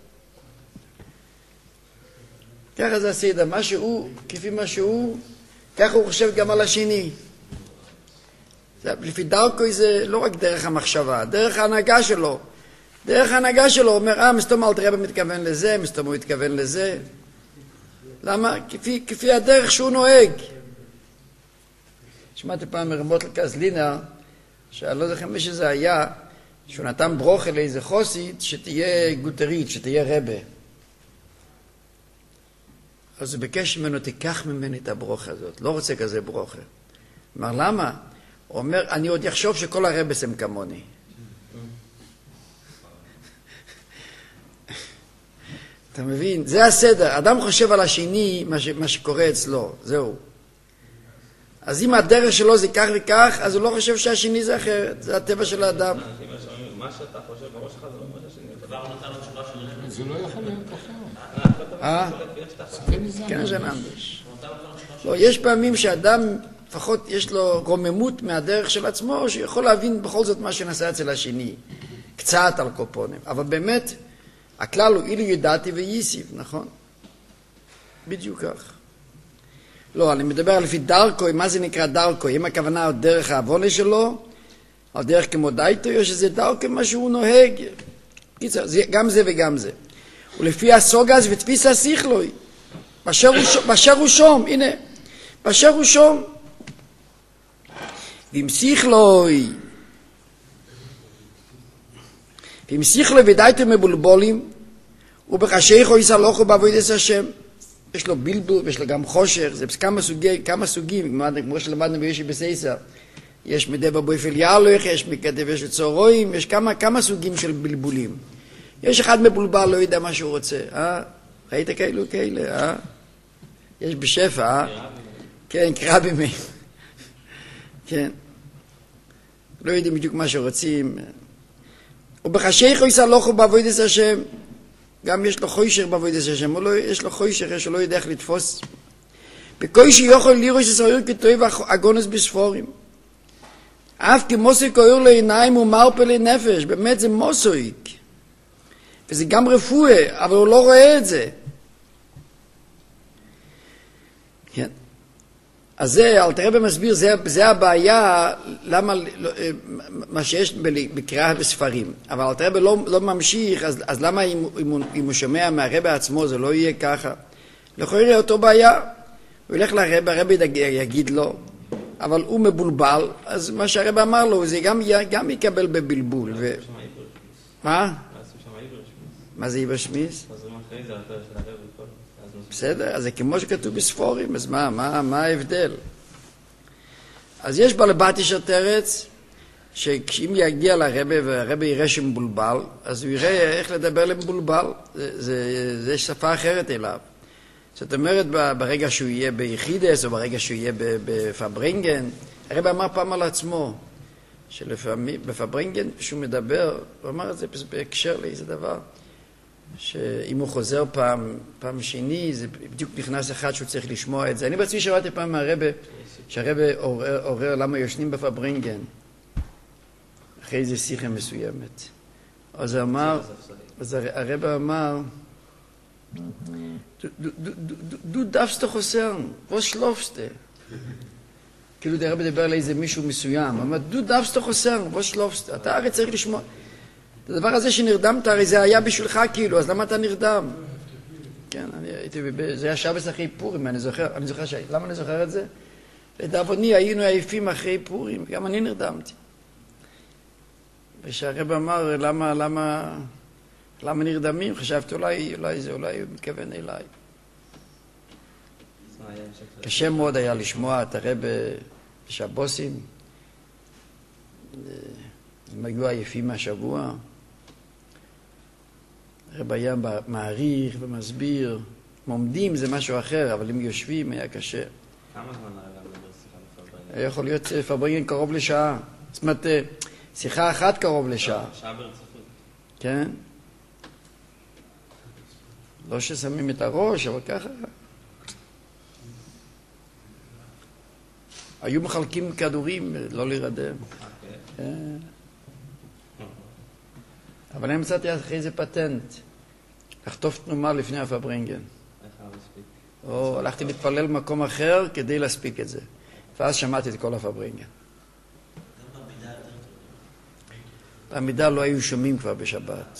S1: ככה זה הסדר, מה שהוא, כפי מה שהוא, ככה הוא חושב גם על השני. לפי דרכוי זה לא רק דרך המחשבה, דרך ההנהגה שלו. דרך ההנהגה שלו אומר, אה, מסתום אלתר רבי מתכוון לזה, מסתום הוא מתכוון לזה. למה? כפי, כפי הדרך שהוא נוהג. שמעתי פעם מרמות לקזלינה, שאני לא זוכר מי שזה היה, שהוא נתן ברוכה לאיזה חוסית שתהיה גוטרית, שתהיה רבה. אז הוא ביקש ממנו, תיקח ממני את הברוכה הזאת, לא רוצה כזה ברוכה. אמר, למה? הוא אומר, אני עוד יחשוב שכל הרבס הם כמוני. אתה מבין? זה הסדר. אדם חושב על השני, מה, ש, מה שקורה אצלו, זהו. אז אם הדרך שלו זה כך וכך, אז הוא לא חושב שהשני זה אחרת. זה הטבע של האדם.
S8: מה שאתה חושב בראש שלך זה לא אומר שהשני.
S7: כבר נתן התשובה של...
S2: זה לא יכול להיות אחר.
S1: אה? כן, זה נמדש. לא, יש פעמים שאדם, לפחות יש לו רוממות מהדרך של עצמו, שיכול להבין בכל זאת מה שנעשה אצל השני. קצת על קופונים. אבל באמת, הכלל הוא אילו ידעתי וייסיב, נכון? בדיוק כך. לא, אני מדבר על לפי דרכו, מה זה נקרא דרכו? אם הכוונה על דרך העוונה שלו, על דרך כמו דייטו, או שזה דרכו מה שהוא נוהג. גם זה וגם זה. ולפי הסוגז ותפיס השיכלוי, באשר הוא שום, הנה, באשר הוא שום. ואם שיכלוי, ואם שיכלוי ודייטו מבולבולים, ובחשיכו יסלוחו בעבודת השם. יש לו בלבול ויש לו גם חושך, זה כמה סוגים, כמה סוגים, כמו שלמדנו בישי בסייסר. יש מדבר בויפל יהלוך, יש מכתב, יש צהרויים, יש כמה, כמה סוגים של בלבולים. יש אחד מבולבל, לא יודע מה שהוא רוצה, אה? ראית כאלו כאלה, אה? יש בשפע, אה? כן, קרא במי. כן. לא יודעים בדיוק מה שרוצים. ובחשיכו יסלוחו בעבודת השם. גם יש לו חוישר בעבודת השם, לא, יש לו חוישר שלא יודע איך לתפוס. בקושי יכול לראות שסעיר כתוב אגונס בספורים. אף כמוסק קורא לעיניים ומרפא לנפש, באמת זה מוסויק. וזה גם רפואה, אבל הוא לא רואה את זה. כן. אז זה, אל תראה במסביר, זה, זה הבעיה, למה, מה שיש בקריאה בספרים. אבל אל תראה לא, לא ממשיך, אז, אז למה אם, אם, אם הוא שומע מהרבא עצמו, זה לא יהיה ככה. לכו יראה אותו בעיה, הוא ילך לרבא, הרבא יגיד לו, אבל הוא מבולבל, אז מה שהרבא אמר לו, זה גם, גם יקבל בבלבול. ו... מה? מה זה עבר שמיס? בסדר, אז זה כמו שכתוב בספורים, אז מה, מה, מה ההבדל? אז יש בעל של תרץ, שאם יגיע לרבא והרבא יראה שמבולבל, אז הוא יראה איך לדבר למבולבל, זה, זה, זה שפה אחרת אליו. זאת אומרת, ברגע שהוא יהיה ביחידס, או ברגע שהוא יהיה בפברינגן, הרבא אמר פעם על עצמו, שלפעמים, בפברינגן, כשהוא מדבר, הוא אמר את זה בהקשר לאיזה דבר, שאם הוא חוזר פעם, פעם שני, זה בדיוק נכנס אחד שהוא צריך לשמוע את זה. אני בעצמי שמעתי פעם מהרבא, שהרבא עורר, עורר למה יושנים בפברינגן, אחרי איזה שיחה מסוימת. אז הוא אמר, אז הרבא אמר, du darfst doch sagen, was schlafst du? כאילו הרבא דיבר על איזה מישהו מסוים, אמר, du darfst doch sagen, was schlafst du? אתה הרי צריך לשמוע. הדבר הזה שנרדמת, הרי זה היה בשבילך כאילו, אז למה אתה נרדם? כן, אני הייתי, זה היה שבס אחרי פורים, אני זוכר, אני זוכר ש... למה אני זוכר את זה? לדאבוני, היינו עייפים אחרי פורים, גם אני נרדמתי. ושהרב אמר, למה, למה, למה נרדמים? חשבתי, אולי, אולי זה, אולי הוא מתכוון אליי. קשה מאוד היה לשמוע את הרב בשבוסים. הם היו עייפים מהשבוע. הרב היה מעריך ומסביר. עומדים זה משהו אחר, אבל אם יושבים היה קשה.
S8: כמה זמן היה לדבר שיחה בפברינגן?
S1: היה יכול להיות פברינגן קרוב לשעה. זאת אומרת, שיחה אחת קרוב לשעה.
S8: שעה ברציפות.
S1: כן. לא ששמים את הראש, אבל ככה. היו מחלקים כדורים, לא להירדם. כן. אבל אני מצאתי אחרי זה פטנט. לחטוף תנומה לפני הפברינגן. או הלכתי להתפלל במקום אחר כדי להספיק את זה. ואז שמעתי את כל הפברינגן. בעמידה לא היו שומעים כבר בשבת.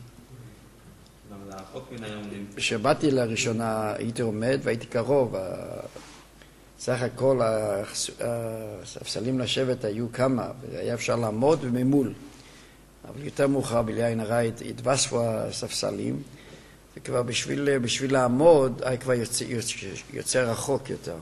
S1: בשבתי לראשונה הייתי עומד והייתי קרוב. סך הכל הספסלים לשבת היו כמה, והיה אפשר לעמוד וממול. אבל יותר מאוחר בלי עין הרע התווספו הספסלים, וכבר בשביל, בשביל לעמוד, היה כבר יוצא, יוצא רחוק יותר.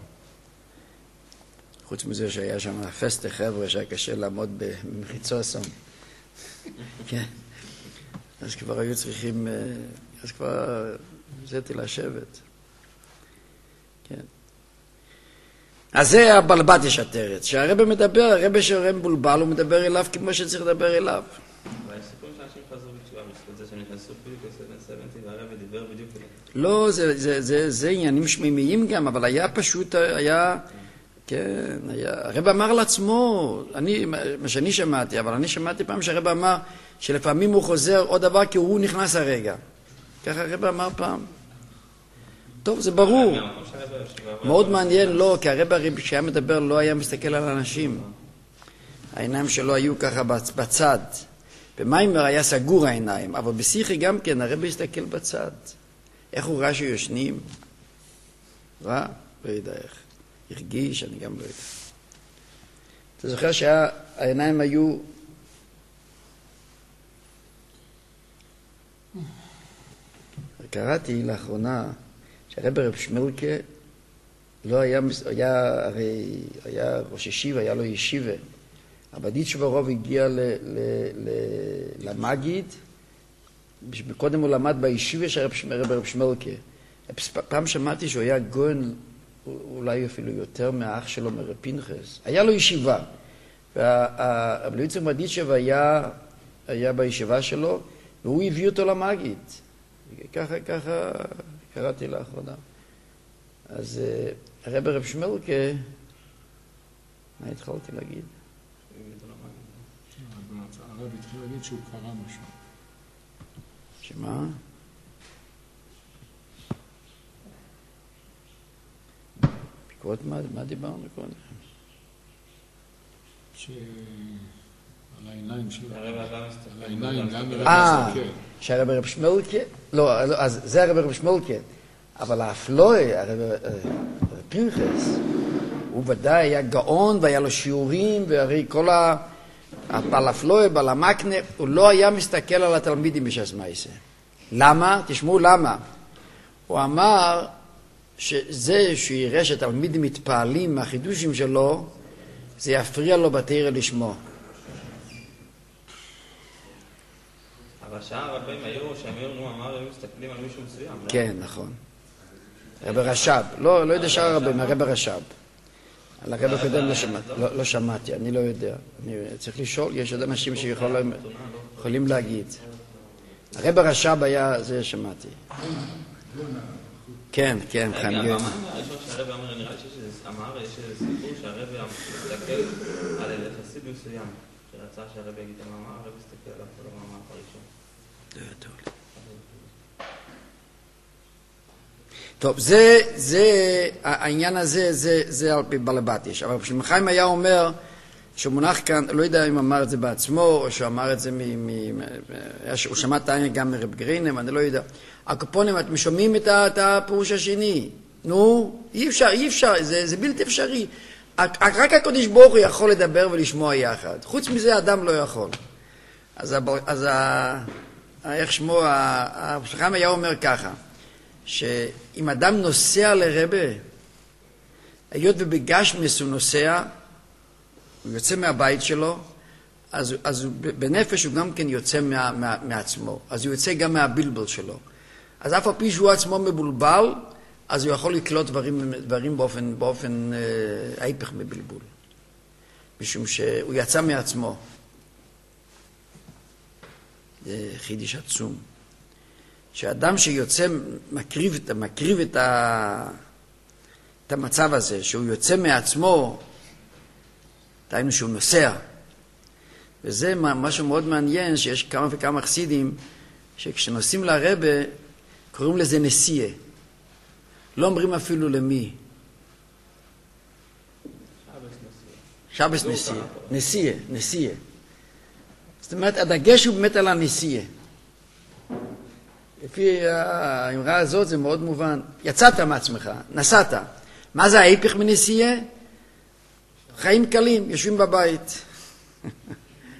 S1: חוץ מזה שהיה שם פסטה חבר'ה שהיה קשה לעמוד במחיצו הסום. כן. אז כבר היו צריכים, אז כבר זאתי לשבת. כן. אז זה הבלבט יש התרץ. שהרבא מדבר, הרבא שהרבא מבולבל, הוא מדבר אליו כמו שצריך לדבר אליו.
S8: אבל יש סיכום שאנשים חזרו בתשובה, בזכות זה שנכנסו בדיוק ל-שבעים והרבא דיבר בדיוק אליו.
S1: לא, זה, זה, זה, זה עניינים שמימיים גם, אבל היה פשוט, היה, כן, היה, הרבא אמר לעצמו, אני, מה שאני שמעתי, אבל אני שמעתי פעם שהרבא אמר שלפעמים הוא חוזר עוד דבר כי הוא נכנס הרגע. ככה הרבא אמר פעם. טוב, זה ברור. מאוד מעניין, לא, כי הרבא כשהיה מדבר לא היה מסתכל על אנשים. העיניים שלו היו ככה בצד. במיימר היה סגור העיניים, אבל בשיחי גם כן הרבא הסתכל בצד. איך הוא ראה שיושנים? ראה? לא יודע איך. הרגיש, אני גם לא יודע. אתה זוכר שהעיניים היו... קראתי לאחרונה שהרבא רב שמלכה לא היה, היה, הרי היה ראש ישיבה, היה לו ישיבה. אבל דיצ'וורוב הגיע ל, ל, ל, למגיד, קודם הוא למד בישיבה של הרבא רב שמלכה. פעם שמעתי שהוא היה גאון, אולי אפילו יותר מהאח שלו מרב פנחס. היה לו ישיבה. והרב יצחק מדיצ'ב היה, היה בישיבה שלו, והוא הביא אותו למגיד. ככה, ככה קראתי לאחרונה. אז הרבא רב שמלכה, מה התחלתי להגיד?
S2: הרב התחיל להגיד שהוא קרא משהו.
S1: שמה? בעקבות מה, מה דיברנו קודם?
S2: שעל העיניים שלו.
S8: הרבא גם
S2: על העיניים גם הרבא
S1: אה,
S2: מסתכל.
S1: שהרבא רב שמלכה? לא, אז זה הרבא רב שמלכה. אבל האפלוי, הרבא פנחס, הוא ודאי היה גאון והיה לו שיעורים, והרי כל ה... בעל אפלוי, בעל המקנה, הוא לא היה מסתכל על התלמידים בש"ס מייסה. למה? תשמעו למה. הוא אמר שזה שהוא יראה שהתלמידים מתפעלים מהחידושים שלו, זה יפריע לו בתורה לשמו.
S8: אבל שאר הרבים היו, שהם היו, נו, אמר, היו מסתכלים על מישהו מסוים, לא?
S1: כן, נכון. רבא רש"ב. לא, לא יודע שאר הרבים, הרבא רש"ב. על הרבא הקודם לא שמעתי, לא, לא שמעתי, אני לא יודע. אני צריך לשאול, יש עוד אנשים שיכולים להגיד. הרבא רש"ב היה, זה שמעתי. כן, כן, חיים גאון.
S8: המאמר הראשון שהרבא אמר, נראה לי שאמר, יש איזה סיפור שהרבא מסתכל על איזה חסיד מסוים, שרצה שהרבא יגיד את המאמר, הרבא מסתכל עליו כל המאמר הראשון.
S1: לא יודע לי. טוב, זה, זה, העניין הזה, זה, זה על פי בלבט יש. אבל בשביל חיים היה אומר, שהוא מונח כאן, לא יודע אם אמר את זה בעצמו, או שהוא אמר את זה מ... מ, מ הוא שמע את העניין גם מרב גרינם, אני לא יודע. הקופונים, אתם שומעים את, את הפירוש השני? נו, אי אפשר, אי אפשר, זה, זה בלתי אפשרי. רק הקדוש ברוך הוא יכול לדבר ולשמוע יחד. חוץ מזה, האדם לא יכול. אז, אז ה, איך שמו, חיים היה אומר ככה, שאם אדם נוסע לרבה, היות ובגשמס הוא נוסע, הוא יוצא מהבית שלו, אז, אז בנפש הוא גם כן יוצא מה, מה, מעצמו, אז הוא יוצא גם מהבלבל שלו. אז אף על פי שהוא עצמו מבולבל, אז הוא יכול לקלוט דברים, דברים באופן, באופן אה, ההיפך מבלבול. משום שהוא יצא מעצמו. זה חידיש עצום. שאדם שיוצא, מקריב, מקריב את, ה, את המצב הזה, שהוא יוצא מעצמו, דהיינו שהוא נוסע. וזה משהו מאוד מעניין, שיש כמה וכמה חסידים, שכשנוסעים לרבה, קוראים לזה נסיעה. לא אומרים אפילו למי. שבס נסיעה. נסיעה, נסיעה. זאת אומרת, הדגש הוא באמת על הנסיעה. לפי האמרה הזאת זה מאוד מובן. יצאת מעצמך, נסעת. מה זה ההיפך מנסיעה? חיים קלים, יושבים בבית.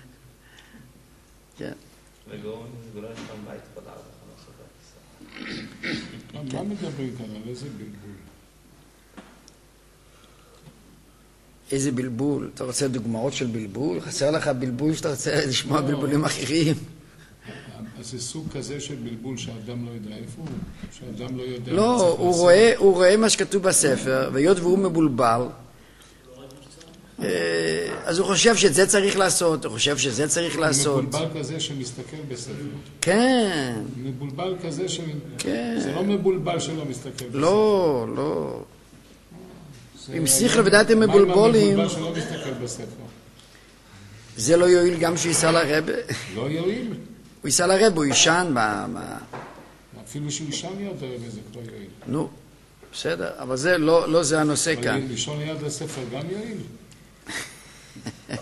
S1: כן.
S8: וגאון, זה לא יש שם בית בדרך, אני לא סופר.
S2: מה מדברים כאן? על איזה בלבול?
S1: איזה בלבול? אתה רוצה דוגמאות של בלבול? חסר לך בלבול שאתה רוצה לשמוע בלבולים אחרים?
S2: אז זה סוג כזה של בלבול שהאדם לא יודע איפה הוא? שהאדם לא יודע...
S1: לא, הוא רואה, הוא רואה מה שכתוב בספר, והיות והוא מבולבל, אז הוא חושב שזה צריך לעשות, הוא חושב שזה צריך לעשות.
S2: מבולבל כזה שמסתכל בספר.
S1: כן.
S2: מבולבל כזה ש...
S1: כן.
S2: זה לא מבולבל שלא מסתכל בספר.
S1: לא, לא. אם שכל ודעת הם מבולבולים...
S2: מה עם המבולבל שלא מסתכל בספר?
S1: זה לא יועיל גם שהוא ייסע לרבא?
S2: לא יועיל.
S1: הוא ייסע לרבא, הוא יישן ב...
S2: אפילו שהוא יישן ליד הרבא זה כבר יועיל.
S1: נו, בסדר, אבל זה לא, לא זה הנושא כאן.
S2: אבל לישון ליד הספר גם יועיל? לא,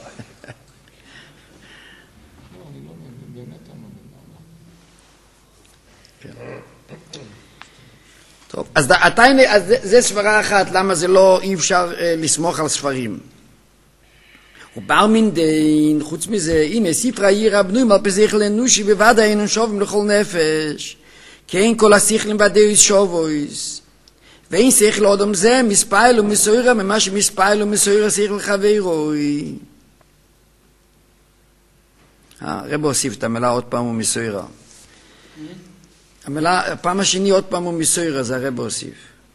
S2: אני לא מבין, באמת אני לא מבין.
S1: טוב, אז עדיין, אז זה, זה סברה אחת, למה זה לא, אי אפשר אה, לסמוך על ספרים. ובר מן דין, חוץ מזה, הנה, ספר העיר הבנויים על פזיכל אנושי בוודאי אינם שובים לכל נפש, כי אין כל השכלים ודאי שובויס. ואין שכל אדם זה, מספייל ומסוירה, ממה שמספייל ומסוירה שכל חברוי. הרב הוסיף את המילה עוד פעם ומסוירה. המילה, הפעם השני עוד פעם ומסוירה, זה הרב הוסיף.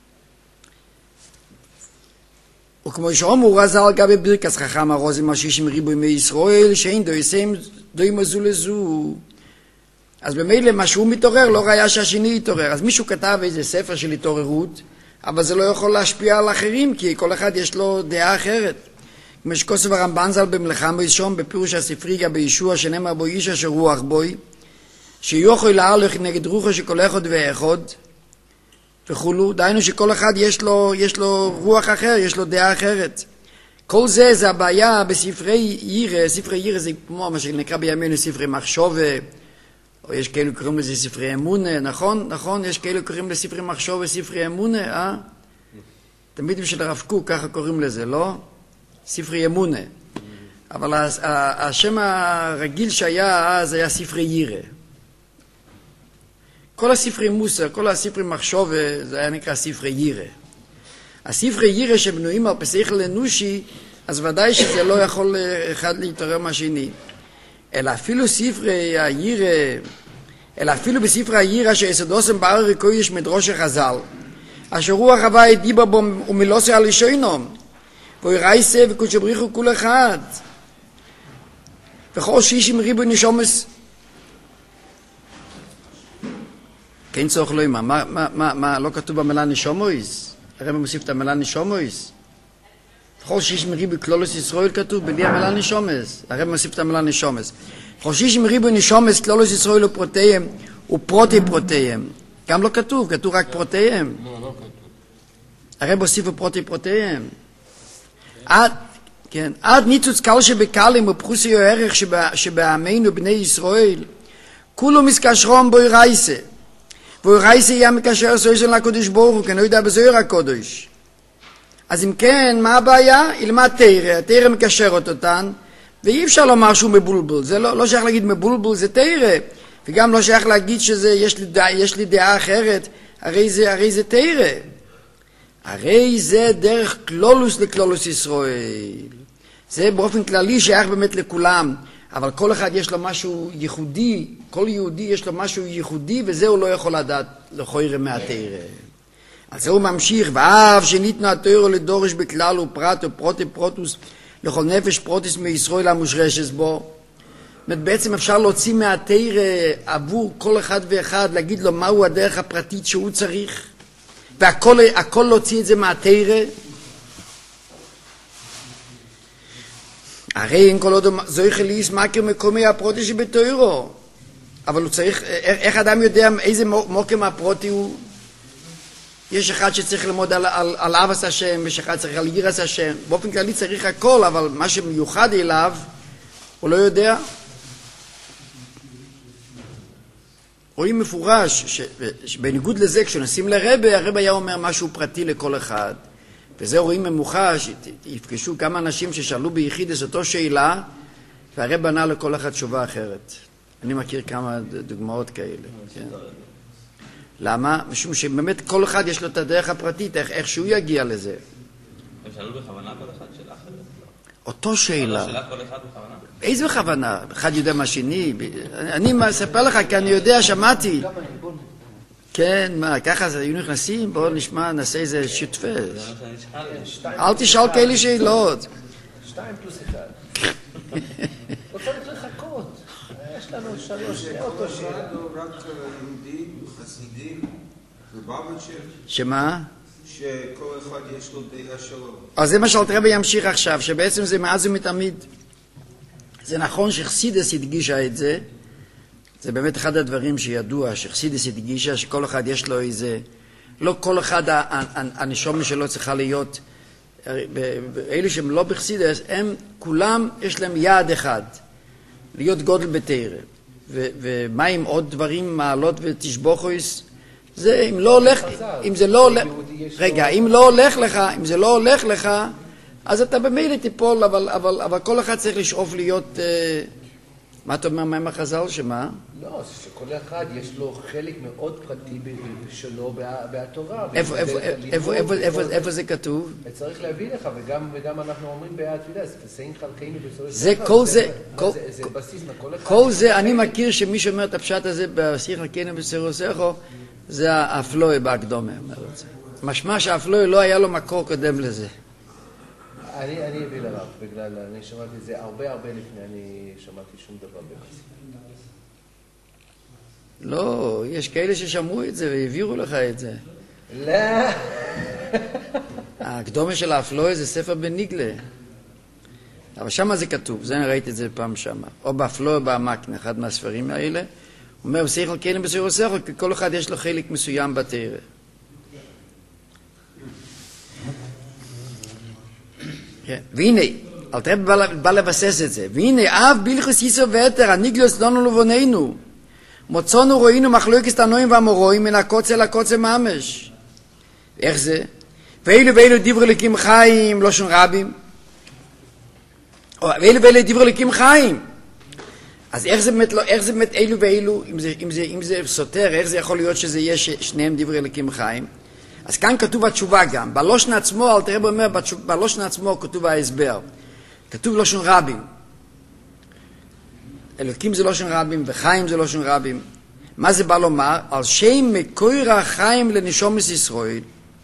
S1: וכמו שאומרו רז"ל גבי ברכת חכם הרוזים השישים ריבוי מישראל, שאין דויסם דוימו זו לזו. אז במילא מה שהוא מתעורר לא ראיה שהשני יתעורר. אז מישהו כתב איזה ספר של התעוררות, אבל זה לא יכול להשפיע על אחרים, כי כל אחד יש לו דעה אחרת. כמו שכוסף הרמב"ן ז"ל במלחמה ראשון בפירוש הספריגה בישוע שנאמר בו איש אשר רוח בוי, שיוכל להלך נגד רוחו שכל אחד ואחד וכולו, דהיינו שכל אחד יש לו, יש לו רוח אחר, יש לו דעה אחרת. כל זה זה הבעיה בספרי ירא, ספרי ירא זה כמו מה שנקרא בימינו ספרי מחשבה, או יש כאלו קוראים לזה ספרי אמונה, נכון? נכון? יש כאלו קוראים לספרי מחשבה ספרי אמונה, אה? תמיד בשביל הרב קוק ככה קוראים לזה, לא? ספרי אמונה. אבל השם הרגיל שהיה אז היה ספרי ירא. כל הספרי מוסר, כל הספרי מחשוב, זה היה נקרא ספרי ירא. הספרי ירא שבנויים על פשכל אנושי, אז ודאי שזה לא יכול אחד להתעורר מהשני. אלא אפילו ספרי הירא, אלא אפילו בספרי הירא שיסודוסם בארץ הקודש מדרוש החז"ל, אשר רוח הווה דיבר בו ומילוסי על לישונם, והוא רייסה וקודש בריחו כל אחד. וכל שישים ריבוי נשומס, כן צורך לא אימה, מה, מה, מה, מה, לא כתוב במילה נשומויס? הרב מוסיף את המילה נשומויס. בכל שישים ריבוי כלולוס ישראל כתוב, בלי המילה נשומס. הרב מוסיף את המילה נשומס. בכל שישים ריבוי נשומס, כלולוס ישראל ופרוטיהם, ופרוטי פרוטיהם. גם לא כתוב, כתוב רק פרוטיהם.
S2: לא, לא כתוב.
S1: הרב מוסיף פרוטי פרוטיהם. עד, כן, עד ניצוץ קל שבקלים ופחוסי הערך שבעמנו בני ישראל, כולו מסקשרום בוי רייסה. והוא רייסה יהיה מקשר סויסון לקודש ברוך הוא, כי אני לא יודע בזוהר הקודש. אז אם כן, מה הבעיה? ילמד תירה, התירה מקשרת אותן, ואי אפשר לומר שהוא מבולבל. זה לא, לא שייך להגיד מבולבל, זה תירה. וגם לא שייך להגיד שזה, יש לי דעה, יש לי דעה אחרת, הרי זה, הרי זה תירה. הרי זה דרך כלולוס לכלולוס ישראל. זה באופן כללי שייך באמת לכולם. אבל כל אחד יש לו משהו ייחודי, כל יהודי יש לו משהו ייחודי, וזה הוא לא יכול לדעת לכוירה מהתירה. אז זה הוא ממשיך, ואף שניתנו התירה לדורש בכלל ופרט ופרוטי פרוטוס, לכל נפש פרוטיס מישראל המושרשת בו. בעצם אפשר להוציא מהתירה עבור כל אחד ואחד, להגיד לו מהו הדרך הפרטית שהוא צריך, והכל הכל להוציא את זה מהתירה. הרי אין כל עוד זויכל ליס מכיר מקומי הפרוטי שבתוירו. אבל הוא צריך, איך אדם יודע איזה מוקם הפרוטי הוא? יש אחד שצריך ללמוד על, על, על אבס השם, יש אחד צריך על ירס השם. באופן כללי צריך הכל, אבל מה שמיוחד אליו, הוא לא יודע. רואים מפורש, שבניגוד לזה, כשנשים לרבא, הרבא היה אומר משהו פרטי לכל אחד. וזה רואים ממוחש, יפגשו כמה אנשים ששאלו ביחידס אותו שאלה, והרב ענה לכל אחד תשובה אחרת. אני מכיר כמה דוגמאות כאלה. כן. למה? משום שבאמת כל אחד יש לו את הדרך הפרטית, איך, איך שהוא יגיע לזה.
S8: הם שאלו בכוונה כל אחד שאלה אחרת?
S1: אותו שאלה.
S8: שאלה כל אחד בכוונה?
S1: איזה בכוונה? אחד יודע מה שני. אני מספר לך כי אני יודע, שמעתי. כן, מה, ככה זה, היו נכנסים? בואו נשמע, נעשה איזה שותפה. אל תשאל כאלה שאלות.
S6: שתיים פלוס אחד. לא צריך לחכות. יש לנו שלוש שעות או שאלה.
S9: רק יהודים, חסידים, ובאבצ'ר.
S1: שמה?
S9: שכל אחד יש לו דעה שלו.
S1: אז זה מה שאלתרבה ימשיך עכשיו, שבעצם זה מאז ומתמיד. זה נכון שחסידס הדגישה את זה, זה באמת אחד הדברים שידוע, שחסידס הדגישה שכל אחד יש לו איזה, לא כל אחד הנשום שלו צריכה להיות, אלו שהם לא בחסידס, הם כולם יש להם יעד אחד, להיות גודל בתורה. ומה עם עוד דברים, מעלות ותשבוכויס? זה אם לא הולך, אם זה לא הולך, רגע, אם לא הולך לך, אם זה לא הולך לך, אז אתה במילא תיפול, אבל, אבל, אבל כל אחד צריך לשאוף להיות, מה אתה אומר, מה עם החז"ל, שמה?
S6: לא, שכל אחד יש לו חלק מאוד פרטי שלו בתורה.
S1: איפה זה כתוב?
S6: צריך להביא לך, וגם אנחנו אומרים בתפילה, תסיים חלקנו בסורס.
S1: זה כל זה,
S6: זה בסיס מכל אחד.
S1: כל זה, אני מכיר שמי שאומר את הפשט הזה, תסיים חלקנו בסורס, זה האפלוי בהקדומה, אומר את זה. משמע שהאפלוי לא היה לו מקור קודם לזה.
S6: אני, אני אביא לרב, בגלל, אני שמעתי את זה הרבה הרבה לפני, אני שמעתי שום דבר בחסידות.
S1: לא, יש כאלה ששמעו את זה והעבירו לך את זה.
S6: לא.
S1: הקדומה של האפלוי זה ספר בניגלה. אבל שמה זה כתוב, זה אני ראיתי את זה פעם שמה. או באפלוי או במקנה, אחד מהספרים האלה. הוא אומר, בסייך על כלים בסויר סייך, כי כל אחד יש לו חלק מסוים בתורה. והנה, אל תראה בא לבסס את זה, והנה, אף בלחוס יסר ואתר, הניגלוס לנו לבוננו, מוצאנו רואים מחלוקת תנועים והמורואים מן הקוצה לקוצה ממש. איך זה? ואילו ואילו דברי לקים חיים, לא שון רבים. ואילו ואילו דברי לקים חיים. אז איך זה באמת, לא, איך זה באמת אילו ואילו, אם זה, אם זה, אם זה סותר, איך זה יכול להיות שזה יהיה שניהם דברי לקים חיים? אז כאן כתוב התשובה גם. בלושן עצמו, אל תראה בו אומר, בלושן עצמו כתוב ההסבר. כתוב לושן רבים. אלוקים זה לושן רבים, וחיים זה לושן רבים. מה זה בא לומר? על שם מקור החיים לנשומת ישראל.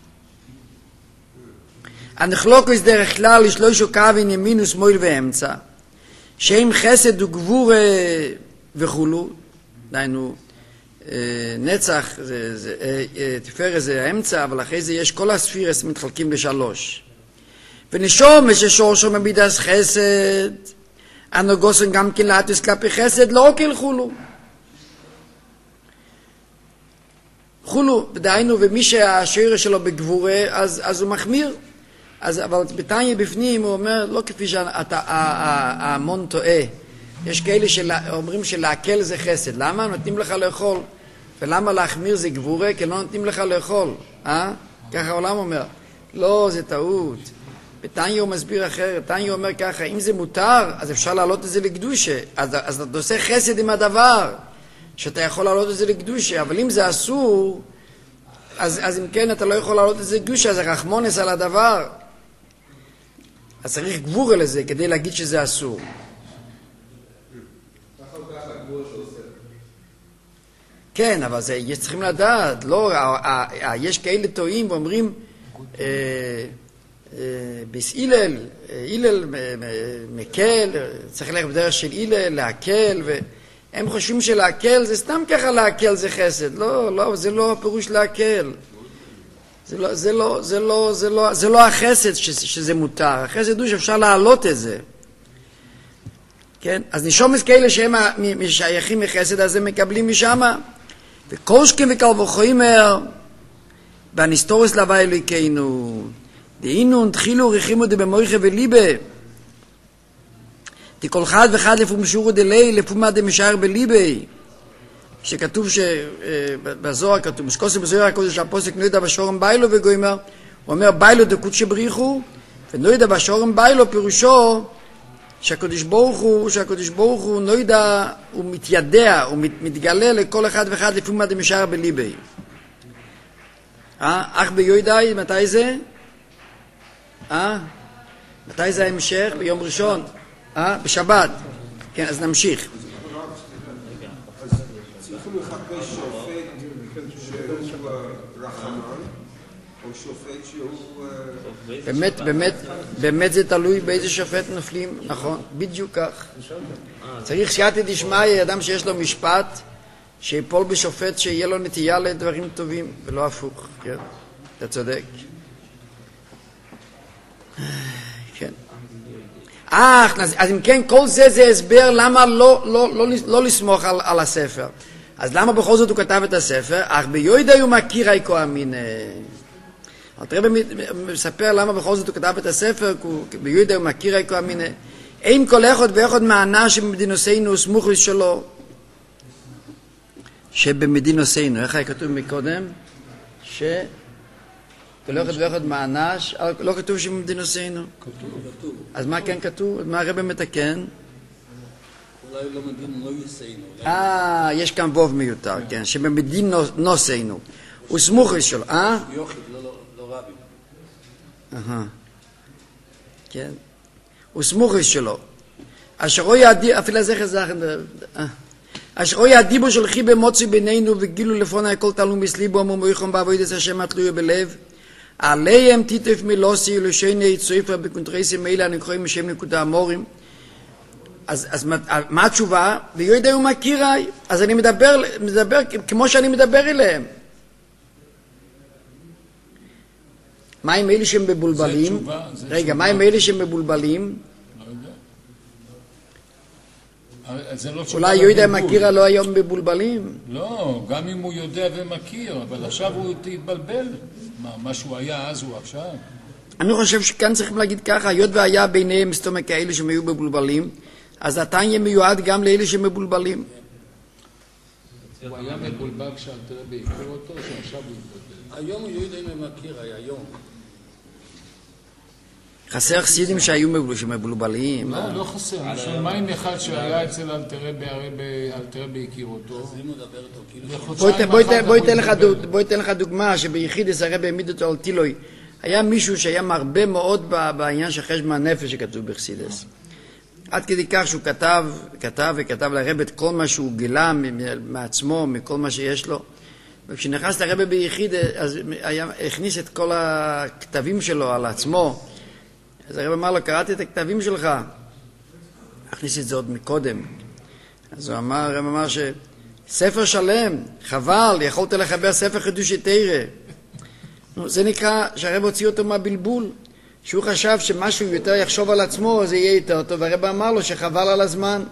S1: הנחלוקות דרך כלל לשלושו קווים ימין ושמאל ואמצע. שם חסד וגבור וכולו. דיינו, נצח, זה, זה, תפארת זה האמצע, אבל אחרי זה יש כל הספירס מתחלקים לשלוש. ונשום ששורשו ממידס חסד, הנוגוסן גם כן לאטוס כלפי חסד, לא רק אל חולו. חולו, דיינו, ומי שהשיר שלו בגבורה, אז, אז הוא מחמיר. אז, אבל בתניא בפנים הוא אומר, לא כפי שההמון טועה. יש כאלה שאומרים שלהקל זה חסד. למה? נותנים לך לאכול. ולמה להחמיר זה גבורה? כי לא נותנים לך לאכול. אה? ככה העולם אומר. לא, זה טעות. בתניא הוא מסביר אחרת. תניא אומר ככה, אם זה מותר, אז אפשר להעלות את זה לקדושה. אז, אז אתה עושה חסד עם הדבר, שאתה יכול להעלות את זה לקדושה. אבל אם זה אסור, אז, אז אם כן אתה לא יכול להעלות את זה לקדושה, זה רחמונס על הדבר. אז צריך גבורה לזה כדי להגיד שזה אסור. כן, אבל זה, יש צריכים לדעת, לא, יש כאלה טועים ואומרים, ביס אילל, אילל מקל, צריך ללכת בדרך של אילל, להקל, והם חושבים שלהקל זה סתם ככה להקל זה חסד, לא, לא, זה לא הפירוש להקל. זה לא, זה לא, זה לא, זה לא, זה לא החסד שזה מותר, החסד הוא שאפשר להעלות את זה. כן? אז נשומס כאלה שהם משייכים מחסד, אז הם מקבלים משמה. וקושקים וקל וחומר, בנסתורס לווה אלוהינו, דהינו תחילו רחימו דבמויכה וליבה, תכל חד וחד לפום שורו דלי, לפומה דמשאר בליבה, שכתוב שבזוהר כתוב, משקוסי בזוהר הקודש הפוסק נוידע בשורם ביילו וגוימר, הוא אומר ביילו דקודשי בריחו, ונוידע בשורם ביילו פירושו, שהקדוש ברוך הוא, שהקדוש ברוך הוא נוידע, הוא מתיידע, הוא מת, מתגלה לכל אחד ואחד לפי מה דמשאר בליבי. אה? אח ביהודאי, מתי זה? אה? מתי זה ההמשך? ביום ראשון? אה? בשבת. כן, אז נמשיך.
S9: צריכים לחפש שופט שהוא רחמן, או שופט שהוא...
S1: באמת, באמת, באמת זה תלוי באיזה שופט נופלים, נכון, בדיוק כך. צריך שייעתא דשמיא, אדם שיש לו משפט, שיפול בשופט שיהיה לו נטייה לדברים טובים, ולא הפוך, כן? אתה צודק. כן. אה, אז אם כן, כל זה זה הסבר למה לא, לא, לא, לא לסמוך על, על הספר. אז למה בכל זאת הוא כתב את הספר? אך ביודעי הוא מכיר איכו אמינא. הרב מספר למה בכל זאת הוא כתב את הספר, ביודעי הוא מכיר איכו אמינא. אין כל אחד ואחד מהאנש שבמדינותינו סמוכוס שלו. שבמדינותינו, איך היה כתוב מקודם? ש... כל אחד ואחד מהאנש, לא כתוב שבמדינותינו.
S3: כתוב.
S1: אז מה כן כתוב? מה הרב מתקן?
S3: אולי לא מדין לא יסיינו.
S1: אה, יש כאן ווב מיותר, כן, שבמדינותינו. הוא סמוכוס שלו, אה?
S3: יוחיד, לא רבי.
S1: אהה. כן. הוא סמוכוס שלו. אשר רואי הדיבור, אפילו זכר זכר, אשר רואי הדיבור של חיבה מוציא בינינו וגילו לפוני כל תלום בסליבו ומומויכם בעבודת השם התלוי בלב. עליהם תיטף מלוסי ולשני צויפה בקונטרסים אלה הנקראים משם נקודה המורים. אז, אז מה, מה התשובה? ויודע הוא מכירי. אז אני מדבר, מדבר כמו שאני מדבר אליהם. מה עם אלה שהם מבולבלים?
S2: תשובה,
S1: רגע, מה עם אלה שהם מבולבלים?
S2: לא יודע. זה לא תשובה
S1: אולי יהודה
S2: לבלבול.
S1: מכירה לא היום מבולבלים?
S2: לא, גם אם הוא יודע ומכיר, אבל עכשיו הוא התבלבל. מה, מה שהוא היה אז הוא עכשיו?
S1: אני חושב שכאן צריכים להגיד ככה, היות והיה ביניהם מסתומק כאלה שהם היו מבולבלים, אז התניא מיועד גם לאלה שמבולבלים.
S2: הוא היה מבולבל כשאלתר רבי הכיר אותו, שעכשיו הוא התבלבל.
S3: היום הוא יהודה אם מכיר, היום.
S1: חסר חסידים שהיו מבולבלים.
S2: לא, לא חסר. אני שואל, מה עם אחד שהיה אצל אלתר רבי, אלתר רבי הכיר אותו?
S3: אז אם הוא מדבר אותו כאילו...
S2: וחודשיים
S1: בואי
S2: אחר כך
S1: בואי
S2: הוא
S1: תן לך
S2: התבלבל.
S1: דוג- בואי תן לך דוגמה שביחידס הרב העמיד אותו על טילוי. היה מישהו שהיה מרבה מאוד ב- בעניין של חשבון הנפש שכתוב בחסידס. עד כדי כך שהוא כתב, כתב וכתב לרב את כל מה שהוא גילה מ- מעצמו, מכל מה שיש לו. וכשנכנס לרב ביחיד, אז היה, הכניס את כל הכתבים שלו על עצמו. אז הרב אמר לו, קראתי את הכתבים שלך. הכניס את זה עוד מקודם. אז הוא אמר, הרב אמר שספר שלם, חבל, יכולת לחבר ספר חידושי תורה. נו, זה נקרא שהרב הוציא אותו מהבלבול. שהוא חשב שמשהו יותר יחשוב על עצמו, זה יהיה יותר טוב. והרב אמר לו שחבל על הזמן.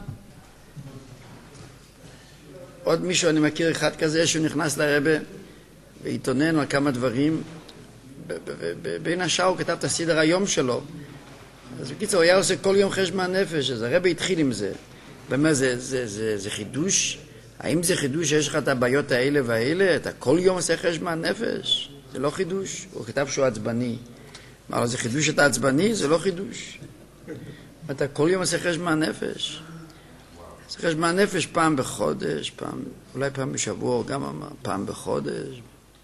S1: עוד מישהו, אני מכיר אחד כזה, שהוא נכנס לרבה והתעונן על כמה דברים. בין השאר הוא כתב את הסדר היום שלו. אז בקיצור, הוא היה עושה כל יום חשבון הנפש, אז הרב התחיל עם זה. באמת, זה, זה, זה, זה חידוש? האם זה חידוש שיש לך את הבעיות האלה והאלה? אתה כל יום עושה חשבון נפש? זה לא חידוש. הוא כתב שהוא עצבני. אמר לו, זה חידוש שאתה עצבני? זה לא חידוש. אתה כל יום עושה חשבון נפש. זה חשבון נפש פעם בחודש, פעם, אולי פעם בשבוע, גם אמר, פעם בחודש.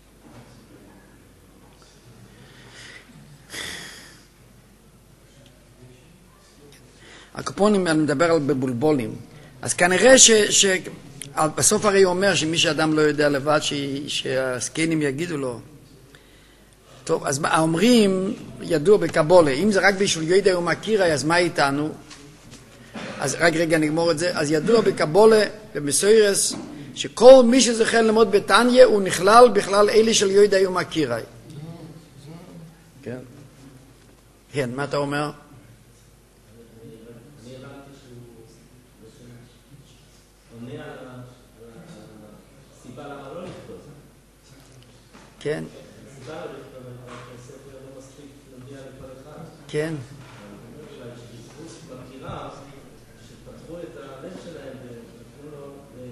S1: הקופונים, אני מדבר על בבולבולים. אז כנראה ש... ש... בסוף הרי הוא אומר שמי שאדם לא יודע לבד, ש... שהסקיינים יגידו לו. טוב, אז האומרים ידוע בקבולה, אם זה רק בשביל ידע ומכירה, אז מה איתנו? אז רק רגע נגמור את זה. אז ידוע בקבולה ובסוירס, שכל מי שזוכה ללמוד בתניא, הוא נכלל בכלל אלה של ידע ומכירה. כן. כן, מה אתה אומר? כן. כן.
S6: שפתחו את הלב שלהם ונתנו לו,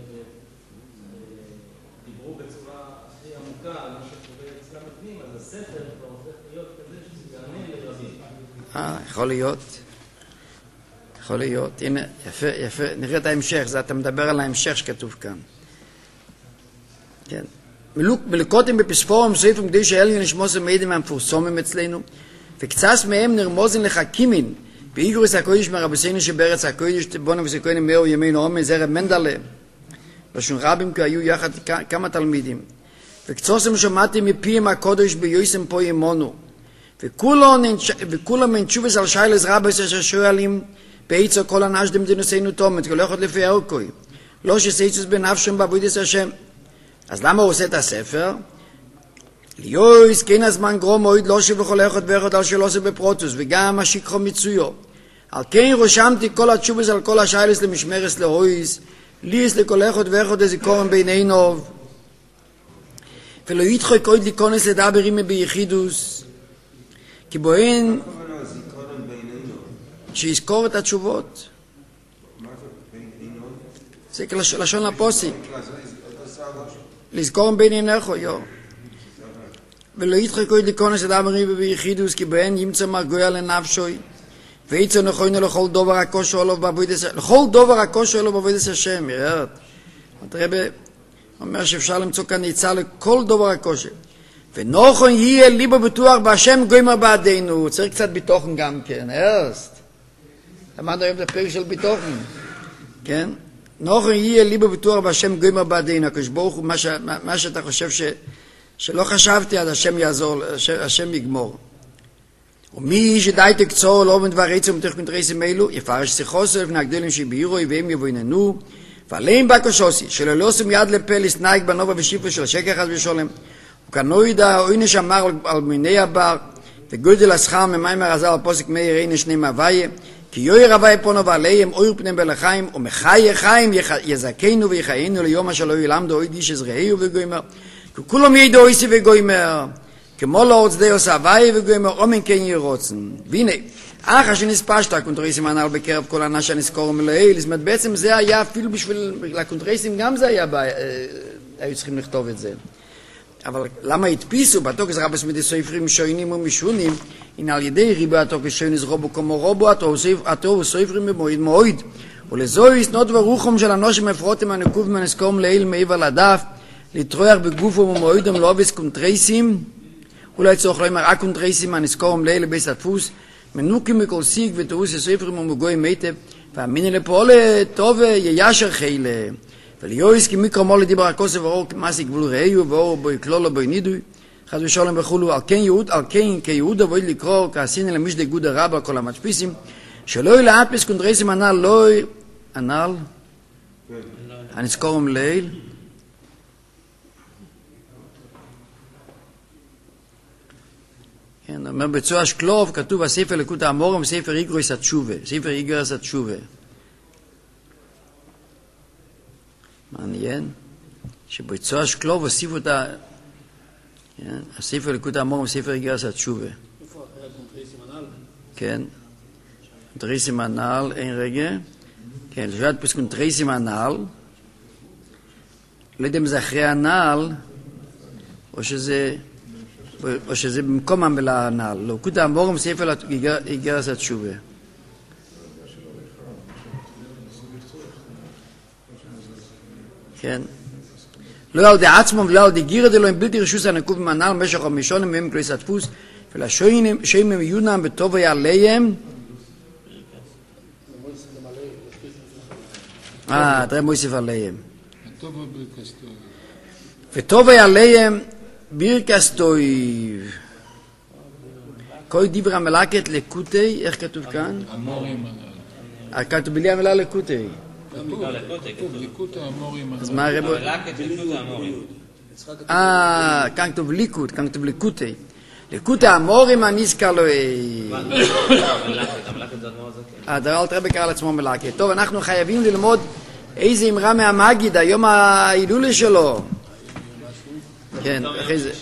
S6: דיברו בצורה הכי עמוקה על מה שקורה אצלם בפנים, אז הספר כבר הופך להיות כזה שזה יענה לרבים.
S1: אה, יכול להיות. יכול להיות. הנה, יפה, יפה. נראה את ההמשך. זה אתה מדבר על ההמשך שכתוב כאן. כן. מלוקוטים בפספורם ספרים כדי שאליון נשמוס ומעידים המפורסומים אצלנו, וקצת מהם נרמוזים לחכימין, באיגרוס הקודש מרבסינו שבארץ הקודש, בונו וסקוינו מאו ימינו עומד, זה רב מנדלה, בשון רבים כי היו יחד כמה תלמידים, וקצוסם שמעתי מפיהם הקודש ביוסם פה ימונו, וכולם נתשובס על שיילס רבס אשר שואלים, בעיצו כל הנשדם דנוסינו תומת, כל אחד לפי ארקוי, לא שסייצוס בנפשם בעבודת השם. אז למה הוא עושה את הספר? ליועס כן הזמן גרום מועד לא שבכל אחד ואחד על שלא עושה בפרוטוס, וגם השיקחו מצויו. על כן רושמתי כל התשובס על כל השיילס למשמרס לאויס, ליס לכל אחד ואחד הזיכורם בינינו, ולא יתחוי קויד להיכנס לדבר עימי ביחידוס, כי בוהן שיזכור את התשובות. זה לשון הפוסיק. לזכור בין עיניך, יו. ולא יתחקו את להיכנס לדבר עימי ביחידוס, כי בהן ימצא מרגויה לנפשוי, ויצא נכוינו לכל דובר הקושו עליו בעבודת השם. לכל דובר הקושו עליו בעבודת השם, ירד. הרב אומר שאפשר למצוא כאן ניצה לכל דובר הקושו. ונוכן יהיה ליבו בטוח בהשם גוימר בעדינו. צריך קצת ביטוחן גם כן, ארסט. למד היום את הפרק של ביטוחן. כן? נוכן יהיה ליבו בטוח בהשם גוימר בעדינו. הקדוש ברוך הוא, מה, ש, מה, מה שאתה חושב ש, שלא חשבתי, אז השם יעזור, השם, השם יגמור. ומי שדי תקצור לא בדבר עצם מתוך קונטרסים אלו, יפרש שיחוסו לפני הגדולים שבירו, והם יבויננו, ועליהם בקושוסי, שלא לא עושים יד לפה לסנאיק בנובה ושיפו של השקר חס ושולם, וכנוידע אוינש אמר על מיני הבר, וגודל השכר ממיימר עזר על פוסק מאיר אין שני מהוויה, כי יויר הוויה פונו ועליהם אויר פניהם בלחיים, ומחי חיים יזכנו ויחיינו ליום אשר לא ילמדו אוי דיש עזרעהו וגוימר, כי כולם ידעו אויסי וגוימר, כמו לא רוצדי עושה הוויה וגוימר, אומן כן ירוצן. והנה, אחר שנספשת הקונטרסים הנ"ל בקרב כל אנש הנזכור מלאי, זאת אומרת, בעצם זה היה אפילו בשביל, לקונטרסים גם זה היה, היו צריכים לכתוב את זה. אבל למה הדפיסו? בתוקס רבס מדי סופרים שוינים ומשונים, הנה על ידי ריבה התוקס שוינס רובו כמו רובו, התור סופרים במועד מועד. ולזוהי יסנות ורוחם של אנושים מפרוטים הנקוב מנזכור מלאי מעבר לדף, לתרויח בגופו ומועדם לאובס קונטרסים, אולי צורך לא אמר הקונטרסים הנזכור מלאי לבייס הדפוס, מנוקים מכל סיג ותירוס הסופרים ומגוי מיטב, והמיני לפעולה טוב ייישר חילה. וליועס כי מיקרו מולי דיבר הכוסף ואור כמאסי גבול ראיו ואור בוי כלולו בוי נידוי חד ושולם וכולו על כן יהוד על כן כיהודה בוי לקרוא כעשיני למשדי גודה רבה כל המצפיסים שלא ילעפס קונדרסים הנ"ל לא הנ"ל הנזכורם ליל כן, אומר בצוע שקלוב כתוב הספר לקות האמורם וספר איגרוס התשובה ספר איגרוס התשובה מעניין, שבצוע שקלוב הוסיפו את ה... הספר לקות האמורם, ספר איגרס התשובה.
S3: איפה היה קונטרסים הנ"ל?
S1: כן. קונטרסים הנ"ל, אין רגע. כן, לשבת פס קונטרסים הנ"ל. לא יודע אם זה אחרי הנ"ל, או שזה... או שזה במקום המילה הנ"ל. לקות האמורם, ספר איגרס התשובה. כן. לא על די עצמם ולא על די גירה דלו הם בלתי רשוס הנקוב ממנהל משך המישונים מהם כלויס הדפוס ולשויים הם יונם בטוב היה עליהם אה, תראה מויסף עליהם וטוב היה עליהם בירקסטוי כל דיבר המלאקת לקוטי, איך כתוב כאן?
S2: המורים
S1: כתוב בלי המילה לקוטי
S2: כתוב ליקוט האמורים
S1: אז מה הרב...
S8: המלאקת ליקוט האמורים.
S1: אה, כאן כתוב ליקוט, כאן כתוב ליקוטי. ליקוט האמורים הנזכר לו...
S8: המלאקת זה אדמו"ר הזקן.
S1: אה, דבר אל תראה בקרא על עצמו מלאקת. טוב, אנחנו חייבים ללמוד איזה אמרה מהמגיד, היום ההילולה שלו. כן, אחרי זה.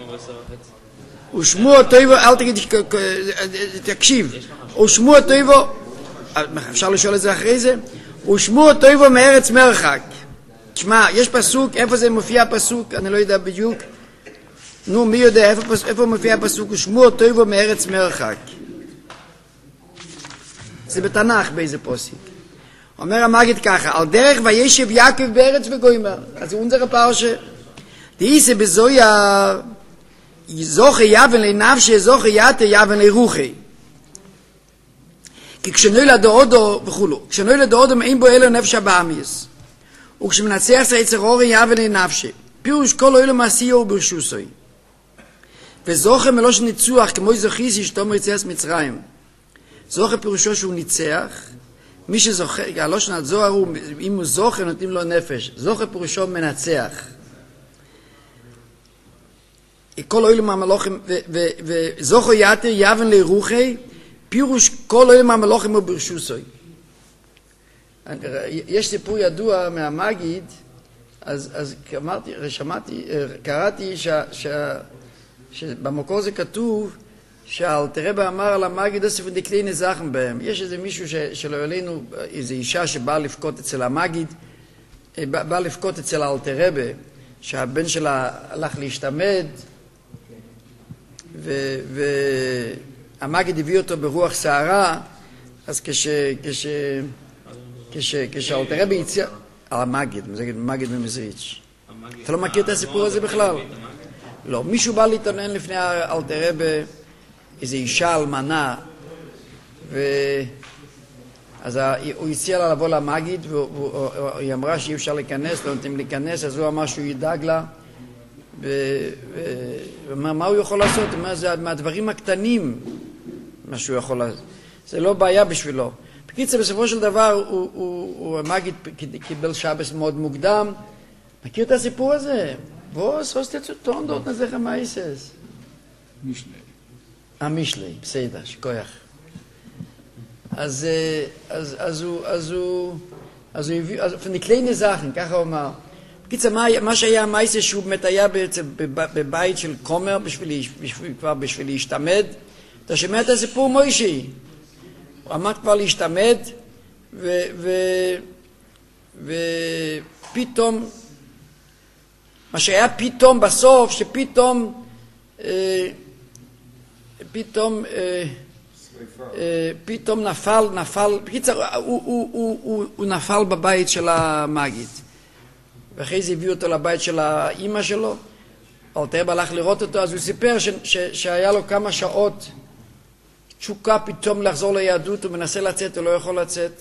S1: ושמו הטויבו, אל תגיד, תקשיב. ושמו הטויבו, אפשר לשאול את זה אחרי זה? ושמו הטויבו מארץ מרחק. תשמע, יש פסוק, איפה זה מופיע הפסוק? אני לא יודע בדיוק. נו, מי יודע איפה, איפה מופיע הפסוק? ושמו הטויבו מארץ מרחק. זה בתנ"ך באיזה פוסק. אומר המגיד ככה, על דרך וישב יעקב בארץ וגוימר. אז הוא נזר הפרשה. דאיסה בזויר, זוכה יבן לנפשי, זוכה יתה יבן לרוחי. כי כשנולד האודו וכולו, כשנולד האודו אין בו אלו נפש הבאמיס. וכשמנצח זה יצר אורי יבן לנפשי. פירוש כל אילו מעשיו וברשוסוי. וזוכה מלוש ניצוח, כמו זוכיס אשתו מרציאס מצרים. זוכה פירושו שהוא ניצח, מי שזוכה, הלושן הזוהר הוא, אם הוא זוכה נותנים לו נפש. זוכה פירושו מנצח. כל אילו מהמלוכים, וזוכו יתר יבן לרוחי, פירוש כל אילו מהמלוכים הוא ברשוסוי. יש סיפור ידוע מהמגיד, אז, אז אמרתי, שמעתי, קראתי ש, ש, שבמקור זה כתוב שהאלתר רבי אמר על המגיד אוסף דקלי נזכם בהם. יש איזה מישהו ש, שלא עלינו, איזו אישה שבאה לבכות אצל המגיד, באה לבכות אצל האלתר רבי, שהבן שלה הלך להשתמד, והמגיד הביא אותו ברוח סערה, אז כש... כש... כש... כשהאלתר רבי הציע... על המגיד, מגיד ממזריץ'. אתה לא מכיר את הסיפור הזה בכלל? לא, מישהו בא להתעונן לפני האלתר רבי, איזו אישה אלמנה, ו... אז הוא הציע לה לבוא למגיד, והיא אמרה שאי אפשר להיכנס, לא נותנים להיכנס, אז הוא אמר שהוא ידאג לה, ומה הוא יכול לעשות? הוא אומר, זה מהדברים הקטנים מה שהוא יכול לעשות. זה לא בעיה בשבילו. בקיצור, בסופו של דבר, המגיד קיבל שבס מאוד מוקדם. מכיר את הסיפור הזה? בוא, סוס תצאו תונדות נזך המייסס.
S2: משלי.
S1: המשלי, בסדר, שכוייך. אז הוא, אז הוא, אז הוא הביא, אז נקלי נזכן, ככה הוא אמר. בקיצור, מה שהיה המייסס שהוא באמת היה בבית של כומר, כבר בשביל להשתמד. אתה שומע את הסיפור מוישי? הוא עמד כבר להשתמד, ופתאום, מה שהיה פתאום בסוף, שפתאום, פתאום, פתאום נפל, נפל, בקיצור, הוא נפל בבית של המגיד. ואחרי זה הביאו אותו לבית של האמא שלו, האלתר רבי הלך לראות אותו, אז הוא סיפר ש, ש, שהיה לו כמה שעות תשוקה פתאום לחזור ליהדות, הוא מנסה לצאת, הוא לא יכול לצאת.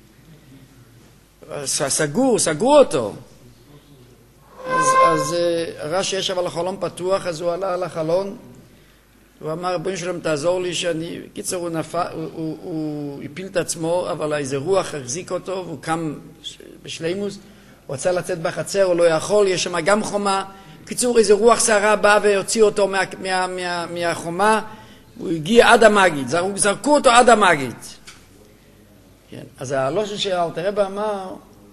S1: סגור, סגרו אותו. אז, אז ראה שיש אבל החלון פתוח, אז הוא עלה על החלון, הוא אמר, בואי שלום תעזור לי שאני, קיצר הוא נפל, הוא, הוא, הוא הפיל את עצמו, אבל איזה רוח החזיק אותו, והוא קם בשלימוס, הוא רצה לצאת בחצר, הוא לא יכול, יש שם גם חומה. קיצור, איזה רוח סערה באה והוציא אותו מה, מה, מה, מהחומה, הוא הגיע עד המגיד, זרקו, זרקו אותו עד המגיד. כן, אז הלושן של האלתר רבי אמר,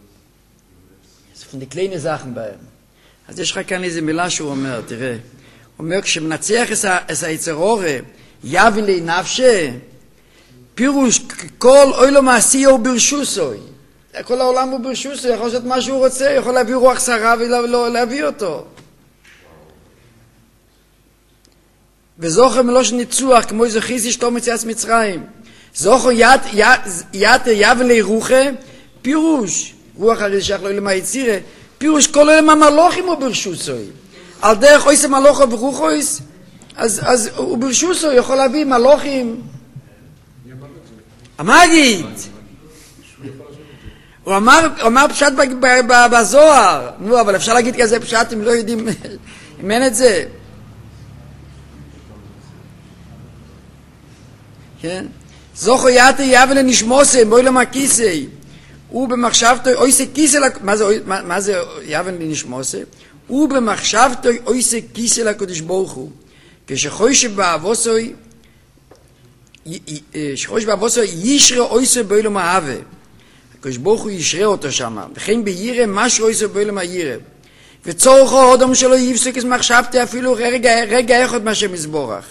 S1: נקלי נזכן בהם. אז יש לך כאן איזו מילה שהוא אומר, תראה, הוא אומר, כשמנצח את היצר אורה, יבין לי נפשי, פירוש כל אוי לו מעשיו ברשוסוי. כל העולם הוא ברשוסו, יכול לעשות מה שהוא רוצה, יכול להביא רוח סערה ולהביא אותו. וזוכר מלושן ניצוח, כמו זכיס אשתו מרציאס מצרים. זוכר יתר יבן לרוחה, פירוש, רוח הרי שייך לעולם היצירה, פירוש כל עולם המלוכים הוא ברשוסו. על דרך אויס המלוכו ברוחויס, אז הוא ברשוסו, יכול להביא מלוכים. המגיד! הוא אמר, הוא אמר פשט בזוהר. נו, אבל אפשר להגיד כזה פשט אם לא יודעים, אם אין את זה. כן? זוכו יתה יבן לנשמוסי, בואי למה כיסי. הוא במחשבתו, אויסי כיסי, מה זה, מה זה יבן לנשמוסי? הוא במחשבתו, אויסי כיסי לקודש ברוך הוא. כשחוי שבאבוסוי, שחוי שבאבוסוי ישרה אויסי בואי למה אהבה. הקדוש ברוך הוא ישרה אותו שם, וכן בירא משהו יעשה בעולם הירא. וצורך האדם שלו יפסק את מחשבתי אפילו רגע, רגע אחד מהשם יזבורך.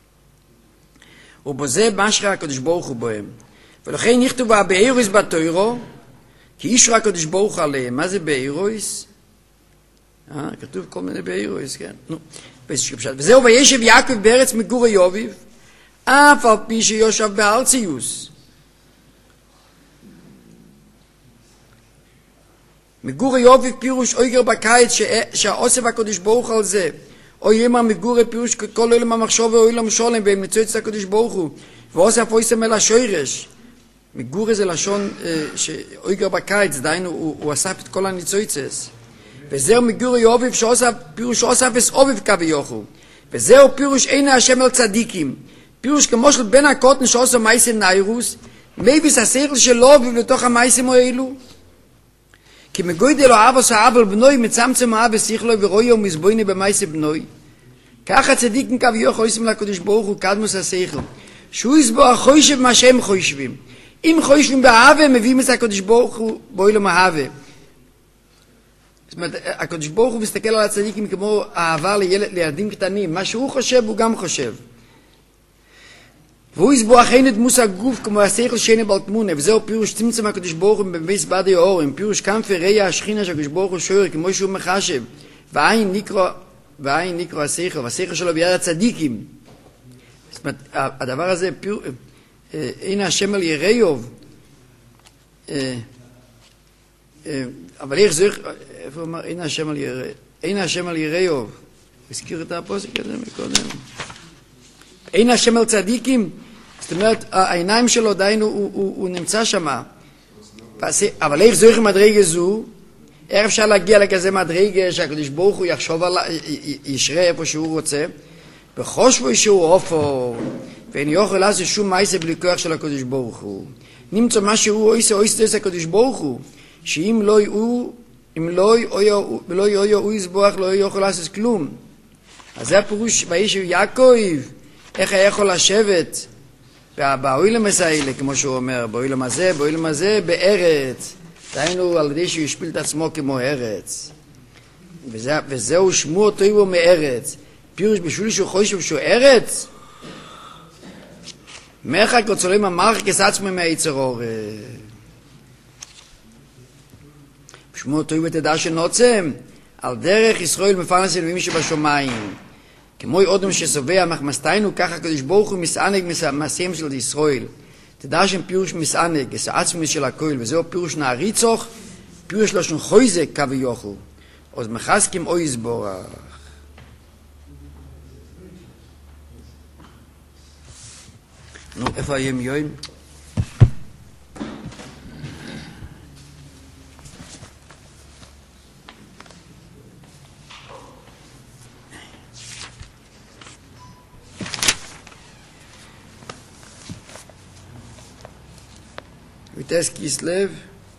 S1: ובזה משרה הקדוש ברוך הוא בהם. ולכן נכתוב הבאירוס בתוירו, כי ישרה הקדוש ברוך הוא עליהם. מה זה באירוס? אה, כתוב כל מיני באירוס, כן. נו, וזהו, וישב יעקב בארץ מגור יוביב, אף על פי שיושב בארציוס. מגורי יוביב פירוש אויגר בקיץ שהאוסף הקדוש ברוך על זה. או יאמר מגורי פירוש כל עולם המחשוב ועולם שולם והם ניצוץ הקדוש ברוך הוא. ואוסף אויסם אל השורש. מגורי זה לשון שאויגר בקיץ, דהיינו הוא אסף את כל הניצוצס. וזהו מגורי יוביב שאוסף פירוש אוסף אס אוביב כביכול. וזהו פירוש אין השם אל צדיקים. פירוש כמו של בן הקוטן שעושה מייסם ניירוס, מייביס השכל שלו ובתוך המייסם האלו. כי מגוידי לו אב עושה אבל בנוי מצמצם אב ושכלו ורואי ומזבויני במייסם בנוי. ככה צדיקים כביכול עושים לקדוש ברוך הוא קדמוס השכל. שהוא יסבור חוישב מה שהם חוישבים. אם חוישבים באהבה מביאים את הקדוש ברוך הוא בואי לו מאהבה. זאת אומרת, הקדוש ברוך הוא מסתכל על הצדיקים כמו אהבה לילדים קטנים. מה שהוא חושב הוא גם חושב. והוא יסבור אחרי נדמוס הגוף כמו השכל שני בל תמונה, וזהו פירוש צמצם הקדוש ברוך הוא בביס בדי האורם, פירוש כנפי ראי השכינה שהקדוש ברוך הוא שוער כמו שהוא מחשב, ועין נקרא, ועין נקרא השכל, והשכל שלו ביד הצדיקים. זאת אומרת, הדבר הזה, פיר, אין השם על יראיוב, אבל איך זה, איפה הוא אמר, אין השם על יראיוב, אין השם על יראיוב, הזכיר את הפוסק הזה מקודם. אין השם על צדיקים, זאת אומרת, העיניים שלו דיינו, הוא, הוא, הוא נמצא שם. אבל איך זוהר מדרגה זו, איך אפשר להגיע לכזה מדרגה שהקדוש ברוך הוא יחשוב על, ישרה איפה שהוא רוצה, וחושבו שהוא אופו, ואין יוכל לעשות שום מייסה בלי כוח של הקדוש ברוך הוא. נמצא מה שהוא עושה, עושה את הקדוש ברוך הוא, שאם לא יהיו, אם לא יהיו, הוא יסבוח, לא יוכל לעשות כלום. אז זה הפירוש באיש הוא יעקב, איך היה יכול לשבת באוילם האלה, כמו שהוא אומר, באוילם הזה, באוילם הזה, בארץ. דהיינו על ידי שהוא ישפיל את עצמו כמו ארץ. וזה, וזהו שמו טויבו מארץ. פירוש בשביל שהוא חושב שהוא ארץ, מרחק וצולים המרחק עצמו מהיצר אור. שמו טויבו תדע שנוצם, על דרך ישראל מפרנס אלוהים שבשומיים. כמו אודם שסובע מחמסתיינו, ככה הקדוש ברוך הוא מסענג מעשיהם של ישראל. תדע שם פירוש מסענג, זה עצמי של הכל, וזהו פירוש נעריצוך, פירוש לשון חויזק כביכול. אז מחזקים אוי יסבורך. נו, איפה היום יום? ויטס קיסלב,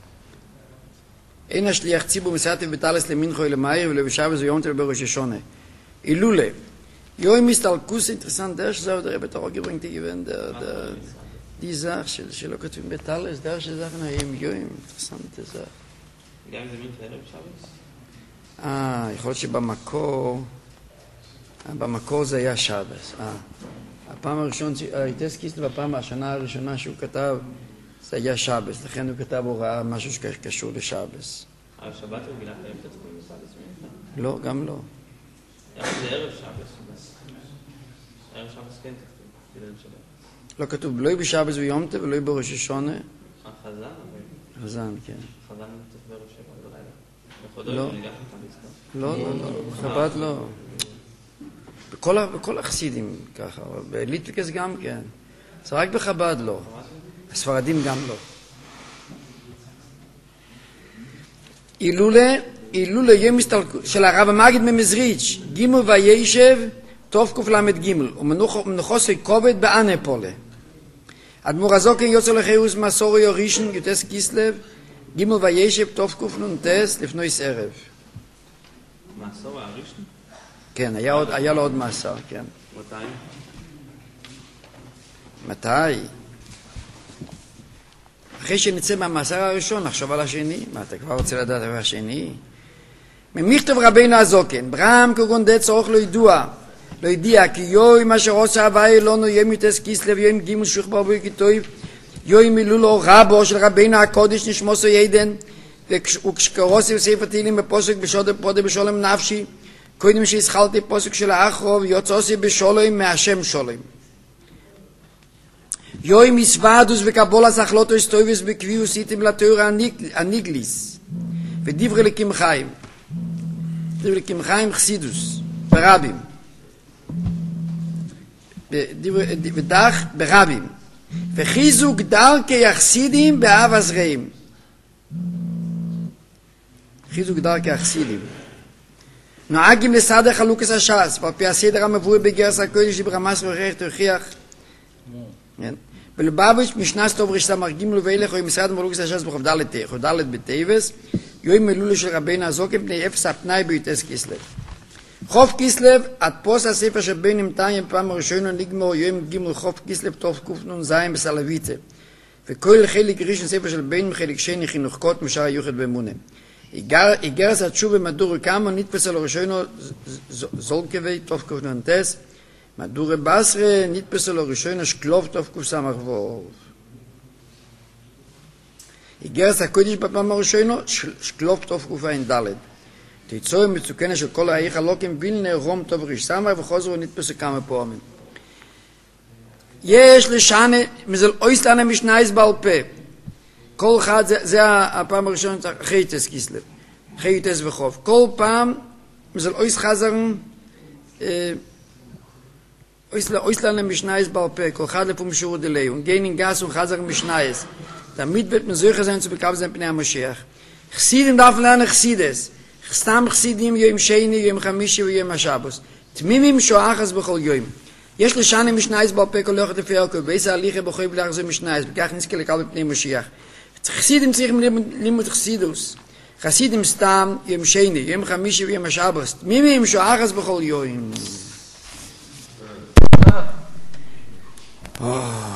S1: אין השליח ציבור מסעתף בטלס למנחו ולמאיר ולבשב וזו יום תל בראש השונה. אילולה, יום מסתלקוס אינטרסנט, דרך שזה עוד רבי תרוק יברינגתי גיוון, די זך שלא כתבים בטלס, דרך שזה נעים יום, אינטרסנט זך.
S8: גם זה מנחו ערב שבס?
S1: אה, יכול להיות שבמקור, במקור זה היה שבס. הפעם הראשון, ויטס קיסלב, הפעם השנה הראשונה שהוא כתב, זה היה שבס, לכן הוא כתב הוראה, משהו שקשור לשבס.
S8: אבל שבת הוא גילה חיים את עצמו בסבס מנחם?
S1: לא, גם לא.
S8: זה ערב שבס. ערב שבס כן תכתוב, גילה לשבת.
S1: לא כתוב, לא יהיה בשבס ויומתה ולא יהיה בראש השונה.
S8: החזן?
S1: חזן, כן.
S8: חזן נמצאת בראש שבס בלילה.
S1: לא.
S8: בחודו ניגש אותם לסתום.
S1: לא, לא, לא, חב"ד לא. בכל, בכל החסידים ככה, בליטביקס גם כן. זה רק בחב"ד לא. הספרדים גם לא. אילולה, אילולה יום הסתלקות של הרב המגיד ממזריץ' גימל וישב טוב קוף למד גימל ומנוחוסי כובד באנפולה. אדמו"ר הזוקן יוצא לחירוס מסורי ראשון יוטס קיסלב גימל וישב טוב קוף נונטס לפנויס ערב.
S8: מאסור הראשון?
S1: כן, היה, עוד, היה לו עוד מאסר, כן.
S8: מתי?
S1: מתי? אחרי שנצא מהמאסר הראשון, נחשוב על השני. מה, אתה כבר רוצה לדעת על השני? ממכתב רבינו הזוקן, ברם כגון דה צורך לא ידוע, לא ידיע, כי יוי מה שרוצה הוואי אלונו יום יוטס קיסלב, יום גימל שוך ברבוי כתויב, יום מילולו רבו של רבינו הקודש נשמוסו ידן, וכשקרוסי בספר תהילים בפוסק בשודה פרודה בשולם נפשי, קודם שהזכלתי פוסק של האחרוב, יוצאוסי בשולם מהשם שולם. יוי מסוודוס וקבול הסחלוטו הסטויבס בקביוס איתם לתאור הניגליס. ודברי לקים חיים. דברי לקים חיים חסידוס, ברבים. ודח ברבים. וחיזוק דרכי יחסידים באב הזרעים. חיזוק דרכי יחסידים. נוהגים לסדר חלוקס הש"ס, ועל פי הסדר המבואר בגרס הקודש ברמס ורח תוכיח. בלובביץ' משנס טוב רשת מרגים לבילך או משרד מלוקס הש"ס בחובדלת חובדלת בטייבס, יוים מלולה של רבינו הזוקם פני אפס הפנאי ביוטס כיסלב. חוף כיסלב, עד פוס הספר שבין נמתיים פעם הראשונה נגמר יום גימל חוף כיסלב טוב קופנון זיים בסלוויצה. וכל חלק ראשון ספר של בין חלק שני חינוכות משאר היוחד באמונה. איגרס התשובה מדור כמה נתפס על הראשונה זולקווי טוב קופנון טס, מדור בסרה נתפס על הראשונה שקלוב טוב קופסם ארבוב. איגרס הקודש בפעם הראשונה שקלוב טוב קופאין דלת. תיצור מצוקנה של כל האיך הלוקים וילנה רום טוב ריש סמר וחוזרו נתפסו כמה פעמים. יש לשנה, מזל אויסטנה משנייס בעל פה. כל אחד, זה, זה הפעם הראשונה, חייטס כיסלב. חייטס וחוף. כל פעם, מזל אויס חזרן, אויסטנה משנייס בעל פה. כל אחד לפעמים שיעור דליון. גיינין גס וחזרן משנייס. תמיד בית מזויך זין צובקב זין פני המשיח. חסידים דף לרן חסידס. סתם חסידים יום שני, יום חמישי ויום השבוס. תמימים שואחס בכל יום. יש לשנה משנייס בעל פה כל יוחד לפי הכל, ואיזה הליכה בכל בלח זה משנייס, בכך נזכה לקבל בפני משיח. חסידים צריכים לימוד חסידוס. חסידים סתם יום שני, יום חמישי ויום השבוס. תמימים שואחס בכל יום.